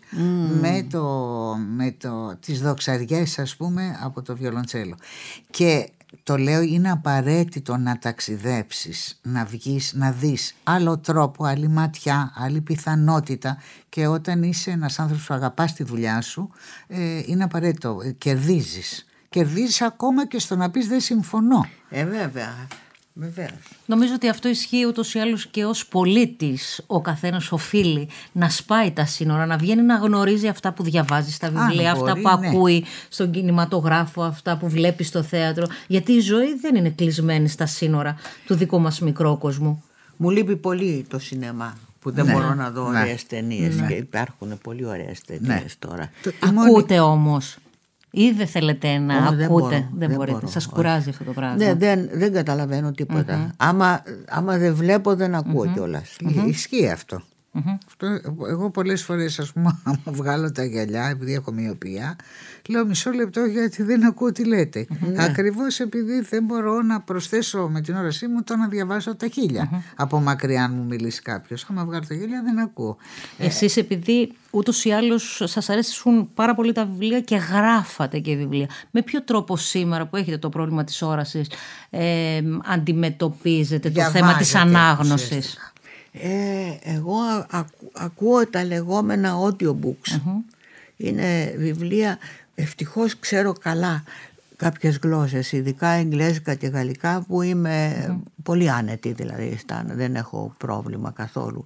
με τις δοξαριές, ας πούμε, από το βιολοντσέλο. Και το λέω, είναι απαραίτητο να ταξιδέψεις, να βγεις, να δεις άλλο τρόπο, άλλη ματιά, άλλη πιθανότητα, και όταν είσαι ένας άνθρωπος που αγαπάς τη δουλειά σου, είναι απαραίτητο, κερδίζεις ακόμα και στο να πεις δεν συμφωνώ. Βέβαια. Νομίζω ότι αυτό ισχύει ούτως ή άλλως και ως πολίτης. Ο καθένας οφείλει να σπάει τα σύνορα, να βγαίνει να γνωρίζει αυτά που διαβάζει στα βιβλία, αυτά που ακούει στον κινηματογράφο, αυτά που βλέπει στο θέατρο. Γιατί η ζωή δεν είναι κλεισμένη στα σύνορα του δικού μας μικρόκοσμου. Μου λείπει πολύ το σινεμά, που δεν μπορώ να δω ωραίες ταινίες, και υπάρχουν πολύ ωραίες ταινίες τώρα. Ακούτε όμως? Ή δεν θέλετε να ακούτε? Δεν μπορείτε. Σας κουράζει αυτό το πράγμα? Δεν καταλαβαίνω τίποτα. Άμα δεν βλέπω, δεν ακούω κιόλας. Ισχύει αυτό. Εγώ πολλές φορές, ας πούμε, άμα βγάλω τα γυαλιά, επειδή έχω μοιοπία, λέω μισό λεπτό γιατί δεν ακούω τι λέτε. Ακριβώς επειδή δεν μπορώ να προσθέσω με την όρασή μου το να διαβάσω τα χείλια από μακριά, αν μου μιλήσει κάποιος. Άμα βγάλω τα γυαλιά δεν ακούω. Εσείς, επειδή ούτως ή άλλως σας αρέσουν πάρα πολύ τα βιβλία και γράφατε και βιβλία, με ποιο τρόπο σήμερα που έχετε το πρόβλημα της όρασης αντιμετωπίζετε το θέμα της ανάγνωσης? Εγώ ακούω τα λεγόμενα audiobooks. Είναι βιβλία, ευτυχώς ξέρω καλά κάποιες γλώσσες, ειδικά εγγλέζικα και γαλλικά, που είμαι πολύ άνετη, δηλαδή δεν έχω πρόβλημα καθόλου.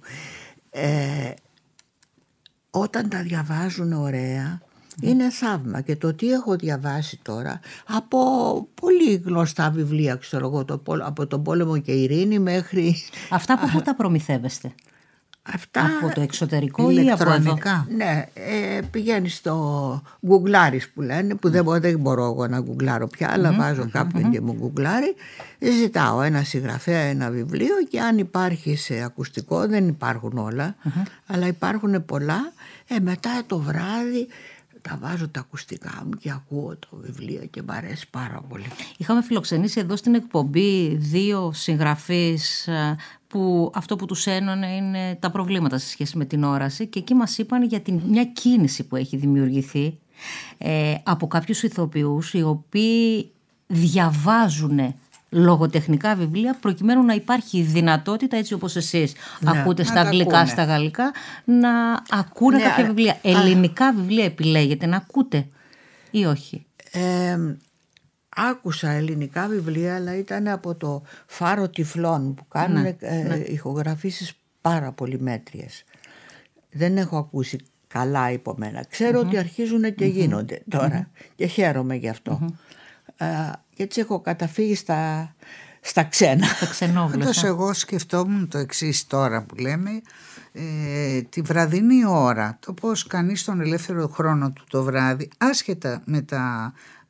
Όταν τα διαβάζουν ωραία, είναι θαύμα. Και το τι έχω διαβάσει τώρα από πολύ γνωστά βιβλία, ξέρω εγώ, από τον Πόλεμο και Ειρήνη μέχρι... Αυτά από πού τα προμηθεύεστε? Αυτά από το εξωτερικό ή από εδώ? Ναι, πηγαίνεις στο γκουγκλάρις που λένε, που δεν μπορώ εγώ να γκουγκλάρω πια, αλλά βάζω κάποιον και μου γκουγκλάρει, ζητάω ένα συγγραφέα, ένα βιβλίο, και αν υπάρχει σε ακουστικό, δεν υπάρχουν όλα, αλλά υπάρχουν πολλά, μετά το βράδυ τα βάζω τα ακουστικά μου και ακούω το βιβλίο και μου αρέσει πάρα πολύ. Είχαμε φιλοξενήσει εδώ στην εκπομπή 2 συγγραφείς που αυτό που τους ένωνε είναι τα προβλήματα σε σχέση με την όραση, και εκεί μας είπαν για μια κίνηση που έχει δημιουργηθεί από κάποιους ηθοποιούς οι οποίοι διαβάζουν λογοτεχνικά βιβλία προκειμένου να υπάρχει η δυνατότητα, έτσι όπως εσείς ακούτε στα αγγλικά, στα γαλλικά, να ακούνε κάποια βιβλία. Ελληνικά βιβλία επιλέγετε να ακούτε ή όχι? Άκουσα ελληνικά βιβλία, αλλά ήταν από το Φάρο Τυφλών που κάνουν ηχογραφήσεις πάρα πολύ μέτριες. Δεν έχω ακούσει καλά υπομένα. Ξέρω ότι αρχίζουν και γίνονται τώρα και χαίρομαι γι' αυτό. Και έτσι έχω καταφύγει στα ξένα. Στα ξενόγλωσσα. Εγώ σκεφτόμουν το εξής τώρα που λέμε, τη βραδινή ώρα, το πώς κανείς τον ελεύθερο χρόνο του το βράδυ, άσχετα με τα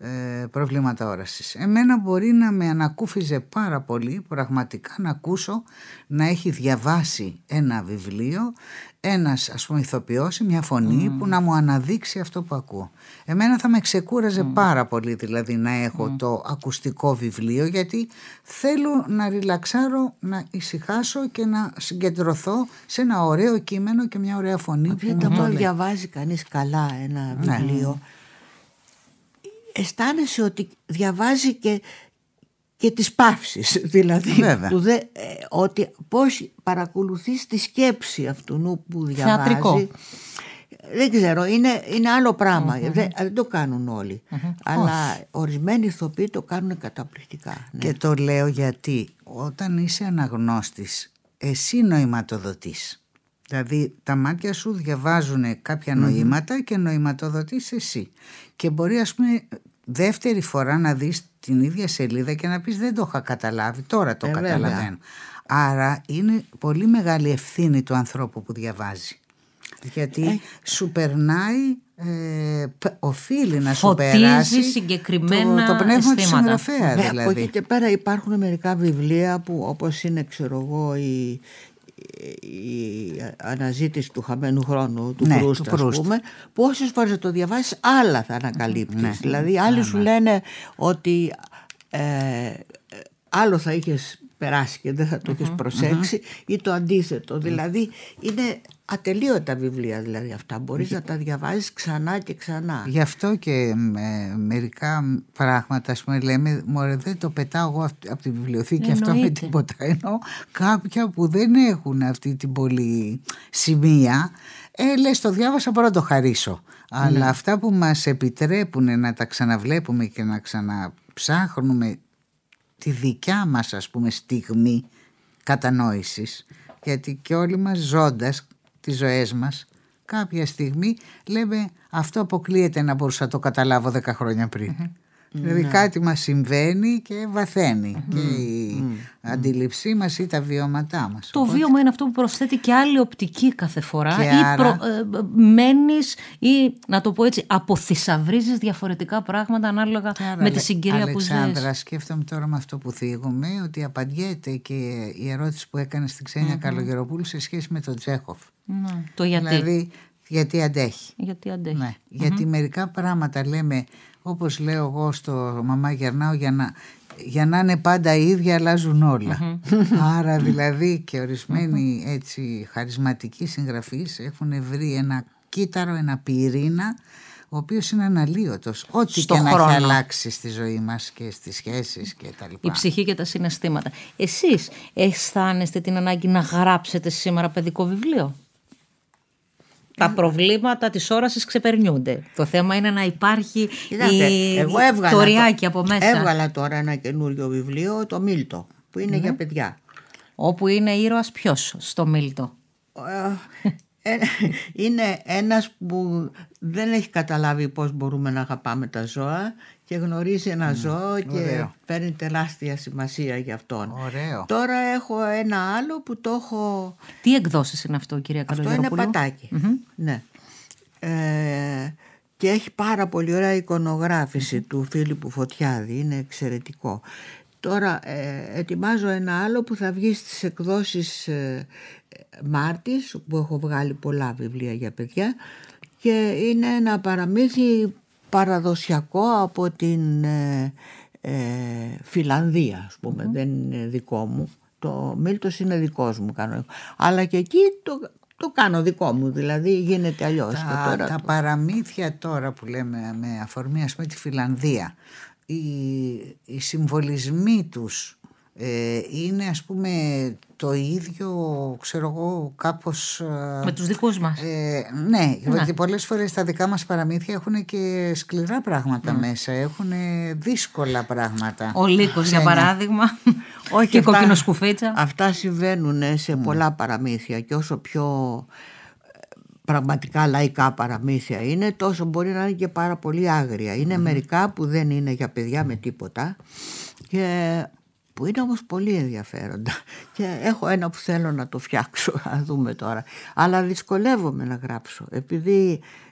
προβλήματα όρασης. Εμένα μπορεί να με ανακούφιζε πάρα πολύ πραγματικά να ακούσω να έχει διαβάσει ένα βιβλίο ένας, ας πούμε, ηθοποιός ή μια φωνή που να μου αναδείξει αυτό που ακούω. Εμένα θα με ξεκούραζε πάρα πολύ δηλαδή να έχω το ακουστικό βιβλίο, γιατί θέλω να ριλαξάρω, να ησυχάσω και να συγκεντρωθώ σε ένα ωραίο κείμενο και μια ωραία φωνή. Όταν διαβάζει κανείς καλά ένα βιβλίο, αισθάνεσαι ότι διαβάζει και τις παύσεις, δηλαδή ότι πώς παρακολουθείς τη σκέψη αυτού που διαβάζει. Θεατρικό. Δεν ξέρω, είναι άλλο πράγμα. Δεν το κάνουν όλοι. Αλλά ορισμένοι ηθοποιοί το κάνουν καταπληκτικά. Ναι. Και το λέω γιατί όταν είσαι αναγνώστης, εσύ νοηματοδοτείς. Δηλαδή τα μάτια σου διαβάζουν κάποια νοήματα και νοηματοδοτείς εσύ. Και μπορεί, ας πούμε, δεύτερη φορά να δεις την ίδια σελίδα και να πεις δεν το είχα καταλάβει, τώρα το καταλαβαίνω. Άρα είναι πολύ μεγάλη ευθύνη του ανθρώπου που διαβάζει. Γιατί σου περνάει, οφείλει να σου περάσει συγκεκριμένα το πνεύμα του αισθήματα. συγγραφέα. Δηλαδή. Από εκεί και πέρα υπάρχουν μερικά βιβλία που, όπως είναι, ξέρω εγώ, η αναζήτηση του χαμένου χρόνου του Προύστα, ας πούμε, που όσες φορές το διαβάσεις άλλα θα ανακαλύπτεις. Δηλαδή άλλοι σου λένε ότι άλλο θα είχες περάσει και δεν θα το είχες προσέξει ή το αντίθετο. Δηλαδή είναι ατελείωτα βιβλία δηλαδή αυτά. Μπορείς να τα διαβάζεις ξανά και ξανά. Γι' αυτό και μερικά πράγματα, ας πούμε, λέμε μωρέ, δεν το πετάω εγώ από τη βιβλιοθήκη αυτό με τίποτα. Ενώ κάποια που δεν έχουν αυτή την πολύ σημεία, λες το διάβασα, μπορώ να το χαρίσω. Αλλά αυτά που μας επιτρέπουν να τα ξαναβλέπουμε και να ξαναψάχνουμε τη δικιά μας, ας πούμε, στιγμή κατανόησης, γιατί και όλοι μας ζώντας τις ζωές μας κάποια στιγμή λέμε αυτό αποκλείεται να μπορούσα να το καταλάβω 10 χρόνια πριν. Δηλαδή κάτι μας συμβαίνει και βαθαίνει και η αντίληψή μας ή τα βιώματά μας. Το βίωμα είναι αυτό που προσθέτει και άλλη οπτική κάθε φορά ή μένεις ή, να το πω έτσι, αποθυσαυρίζεις διαφορετικά πράγματα ανάλογα με τη συγκυρία που ζεις. Αλεξάνδρα, σκέφτομαι τώρα με αυτό που θίγουμε ότι απαντιέται και η ερώτηση που έκανε στην Ξένια Καλογεροπούλου σε σχέση με τον Τσέχοφ. Το γιατί. Δηλαδή γιατί αντέχει. Ναι, γιατί μερικά πράγματα λέμε, όπως λέω εγώ στο Μαμά Γερνάω, για να είναι πάντα ίδια αλλάζουν όλα. Άρα δηλαδή και ορισμένοι έτσι χαρισματικοί συγγραφείς έχουν βρει ένα κύτταρο, ένα πυρήνα, ο οποίος είναι αναλύωτος. Ό,τι και να έχει αλλάξει στη ζωή μας και στις σχέσεις και τα λοιπά. Η ψυχή και τα συναισθήματα. Εσείς αισθάνεστε την ανάγκη να γράψετε σήμερα παιδικό βιβλίο? Τα προβλήματα της όρασης ξεπερνιούνται. Το θέμα είναι να υπάρχει το ριάκι από μέσα. Έβγαλα τώρα ένα καινούριο βιβλίο, το Μίλτο, που είναι για παιδιά. Όπου είναι ήρωας ποιος στο Μίλτο? Είναι ένας που δεν έχει καταλάβει πώς μπορούμε να αγαπάμε τα ζώα και γνωρίζει ένα ζώο και παίρνει τεράστια σημασία για αυτόν. Ωραίο. Τώρα έχω ένα άλλο που το έχω... Τι εκδόσεις είναι αυτό, κυρία Καλογεροπούλου? Αυτό είναι πατάκι. Ναι. Και έχει πάρα πολύ ωραία εικονογράφηση του Φίλιππου Φωτιάδη. Είναι εξαιρετικό. Τώρα ετοιμάζω ένα άλλο που θα βγει στις εκδόσεις Μάρτης, που έχω βγάλει πολλά βιβλία για παιδιά, και είναι ένα παραμύθι παραδοσιακό από την Φιλανδία, ας πούμε. Δεν είναι δικό μου. Το Μίλτος είναι δικός μου, αλλά και εκεί το κάνω δικό μου, δηλαδή γίνεται αλλιώς. Τα παραμύθια τώρα που λέμε με αφορμή, ας πούμε, τη Φιλανδία, οι συμβολισμοί τους είναι, ας πούμε, το ίδιο, ξέρω εγώ, κάπως με τους δικούς μας. Ναι, γιατί πολλές φορές τα δικά μας παραμύθια έχουν και σκληρά πράγματα μέσα, έχουν δύσκολα πράγματα. Ο Λύκος, για παράδειγμα. Όχι, και κοκκινοσκουφίτσα. Αυτά συμβαίνουν σε πολλά παραμύθια, και όσο πιο πραγματικά λαϊκά παραμύθια είναι, τόσο μπορεί να είναι και πάρα πολύ άγρια. Είναι μερικά που δεν είναι για παιδιά με τίποτα και που είναι όμως πολύ ενδιαφέροντα, και έχω ένα που θέλω να το φτιάξω, να δούμε τώρα, αλλά δυσκολεύομαι να γράψω επειδή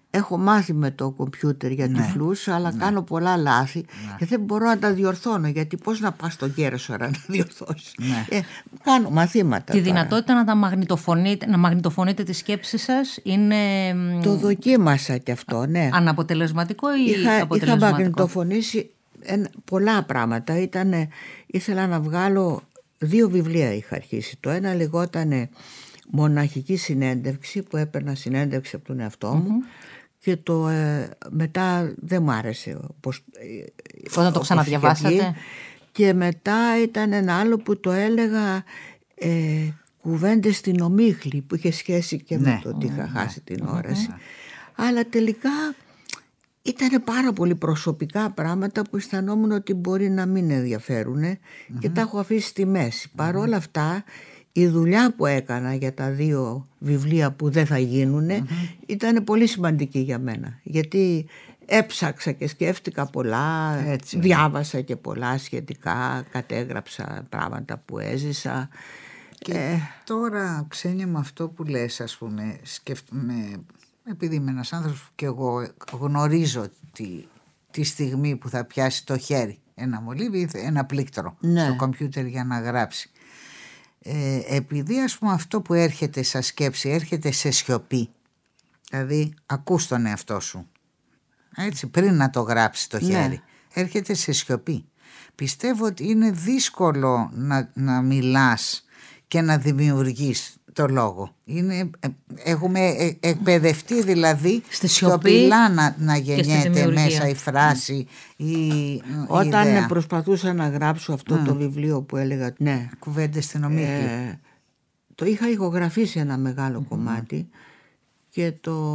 έχω μάθει με το κομπιούτερ για τυφλούς, αλλά κάνω πολλά λάθη και δεν μπορώ να τα διορθώνω, γιατί πώς να πας στον Κέρσορα να διορθώσεις. Κάνω μαθήματα. Τη δυνατότητα να μαγνητοφωνείτε τη σκέψη σας είναι... Το δοκίμασα κι αυτό, ναι. Αναποτελεσματικό ή αποτελεσματικό? Είχα μαγνητοφωνήσει πολλά πράγματα. Ήθελα να βγάλω 2 βιβλία, είχα αρχίσει. Το ένα λεγότανε Μοναχική συνέντευξη, που έπαιρνα συνέντευξη από τον εαυτό μου, και μετά δεν μου άρεσε όταν το ξαναδιαβάσατε. Και μετά ήταν ένα άλλο που το έλεγα κουβέντες στην ομίχλη, που είχε σχέση και με το ότι είχα χάσει την όραση. Αλλά τελικά ήταν πάρα πολύ προσωπικά πράγματα που αισθανόμουν ότι μπορεί να μην ενδιαφέρουν και τα έχω αφήσει στη μέση. Παρ' όλα αυτά, η δουλειά που έκανα για τα 2 βιβλία που δεν θα γίνουν ήταν πολύ σημαντική για μένα, γιατί έψαξα και σκέφτηκα πολλά, διάβασα και πολλά σχετικά, κατέγραψα πράγματα που έζησα. Και τώρα, Ξένια, με αυτό που λες, ας πούμε, σκέφτομαι, επειδή είμαι ένας άνθρωπος και εγώ γνωρίζω τη στιγμή που θα πιάσει το χέρι ένα μολύβι, ένα πλήκτρο στο κομπιούτερ για να γράψει. Επειδή, ας πούμε, αυτό που έρχεται σαν σκέψη έρχεται σε σιωπή, δηλαδή ακούς τον εαυτό σου, έτσι, πριν να το γράψει το χέρι, έρχεται σε σιωπή. Πιστεύω ότι είναι δύσκολο να μιλάς και να δημιουργείς το λόγο. Έχουμε εκπαιδευτεί δηλαδή στη σιωπηλά να γεννιέται μέσα η φράση ή όταν ιδέα. Προσπαθούσα να γράψω αυτό το βιβλίο που έλεγα Κουβέντες στην ομίχλη, το είχα ηχογραφήσει ένα μεγάλο κομμάτι και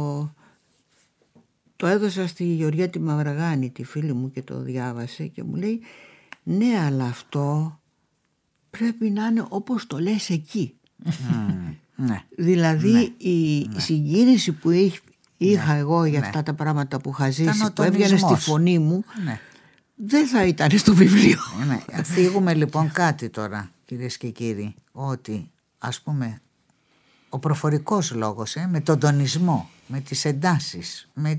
το έδωσα στη Γεωργία τη Μαυραγάνη, τη φίλη μου, και το διάβασε και μου λέει ναι, αλλά αυτό πρέπει να είναι όπως το λες εκεί. Δηλαδή η συγκίνηση που είχα εγώ για αυτά τα πράγματα που είχα ζήσει, που έβγαινε στη φωνή μου, δεν θα ήταν στο βιβλίο. Θίγουμε λοιπόν κάτι τώρα, κυρίες και κύριοι, ότι ας πούμε ο προφορικός λόγος με τον τονισμό, με τις εντάσεις, με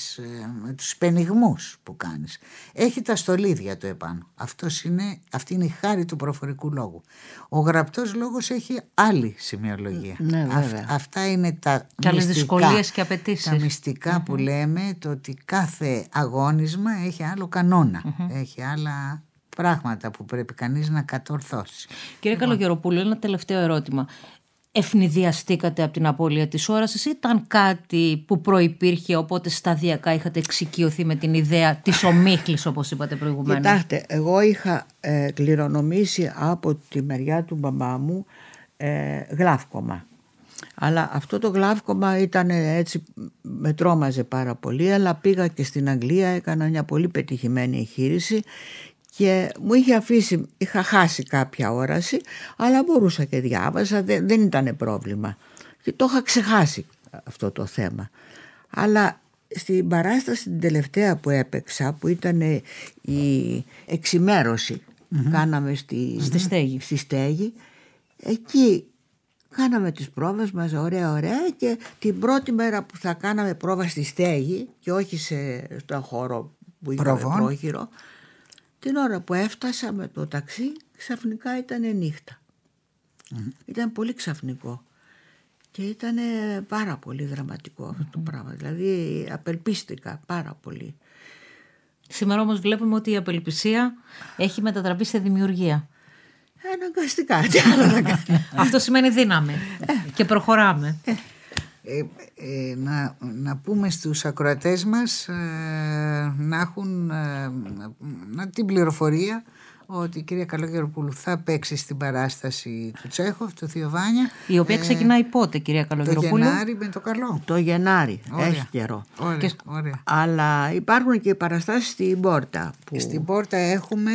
τους πενιγμούς που κάνεις, έχει τα στολίδια του επάνω. Αυτή είναι η χάρη του προφορικού λόγου. Ο γραπτός λόγος έχει άλλη σημειολογία. Αυτά είναι τα άλλες δυσκολίες και απαιτήσεις. Τα μυστικά που λέμε, το ότι κάθε αγώνισμα έχει άλλο κανόνα, έχει άλλα πράγματα που πρέπει κανείς να κατορθώσει. Κύριε Καλογεροπούλου, ένα τελευταίο ερώτημα. Ευνηδιαστήκατε από την απώλεια της όρασης ή ήταν κάτι που προϋπήρχε, οπότε σταδιακά είχατε εξοικειωθεί με την ιδέα της ομίχλης, όπως είπατε προηγουμένως? Κοιτάξτε, εγώ είχα κληρονομήσει από τη μεριά του μπαμπά μου γλαύκομα. Αλλά αυτό το γλαύκομα ήταν έτσι, με τρόμαζε πάρα πολύ, αλλά πήγα και στην Αγγλία, έκανα μια πολύ πετυχημένη εγχείρηση και μου είχε αφήσει, είχα χάσει κάποια όραση, αλλά μπορούσα και διάβασα, δεν ήταν πρόβλημα. Και το είχα ξεχάσει αυτό το θέμα. Αλλά στην παράσταση την τελευταία που έπαιξα, που ήταν η εξημέρωση, κάναμε στη Στέγη, εκεί κάναμε τις πρόβες μας, ωραία, και την πρώτη μέρα που θα κάναμε πρόβα στη Στέγη και όχι στον χώρο που είχαμε πρόχειρο, την ώρα που έφτασα με το ταξί, ξαφνικά ήταν νύχτα. Ήταν πολύ ξαφνικό και ήταν πάρα πολύ δραματικό αυτό το πράγμα. Δηλαδή απελπίστηκα πάρα πολύ. Σήμερα όμως βλέπουμε ότι η απελπισία έχει μετατραπεί σε δημιουργία. Αναγκαστικά, τι άλλο να κάνω. Αυτό σημαίνει δύναμη και προχωράμε. Να πούμε στους ακροατές μας να έχουν την πληροφορία ότι η κυρία Καλογεροπούλου θα παίξει στην παράσταση του Τσέχοφ, του Θείο Βάνια, η οποία ξεκινάει πότε, κυρία Καλογεροπούλου? Το Γενάρη με το καλό. Το Γενάρη, έχει καιρό. Ωραία. Αλλά υπάρχουν και παραστάσεις στην Πόρτα. Στην Πόρτα έχουμε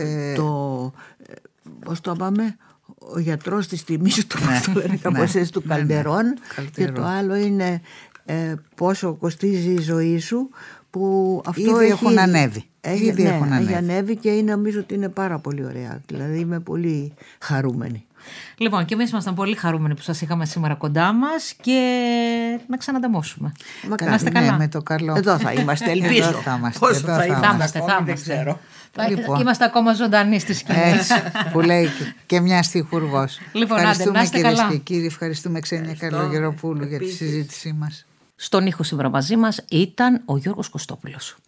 πώς το είπαμε, ο γιατρός της τιμής του, κάπως έτσι, του Καλντερών, και το άλλο είναι πόσο κοστίζει η ζωή σου, που αυτό Ήδη έχουν ανέβει. Έχει ανέβει και νομίζω ότι είναι πάρα πολύ ωραία. Δηλαδή είμαι πολύ χαρούμενη. Λοιπόν, και εμείς ήμασταν πολύ χαρούμενοι που σας είχαμε σήμερα κοντά μας και να ξανανταμώσουμε. Να είστε καλά. Με το καλό. Εδώ θα είμαστε, ελπίζω. Πόσο θα είμαστε, δεν ξέρω. Λοιπόν. Είμαστε ακόμα ζωντανοί στη σκηνή. Που λέει και μια στιχουργός. Λοιπόν, ευχαριστούμε άντε, κυρίες και κύριοι, ευχαριστούμε Ξένια Καλογεροπούλου για τη συζήτησή μας. Στον ήχο σήμερα μαζί μας ήταν ο Γιώργος Κωστόπουλος.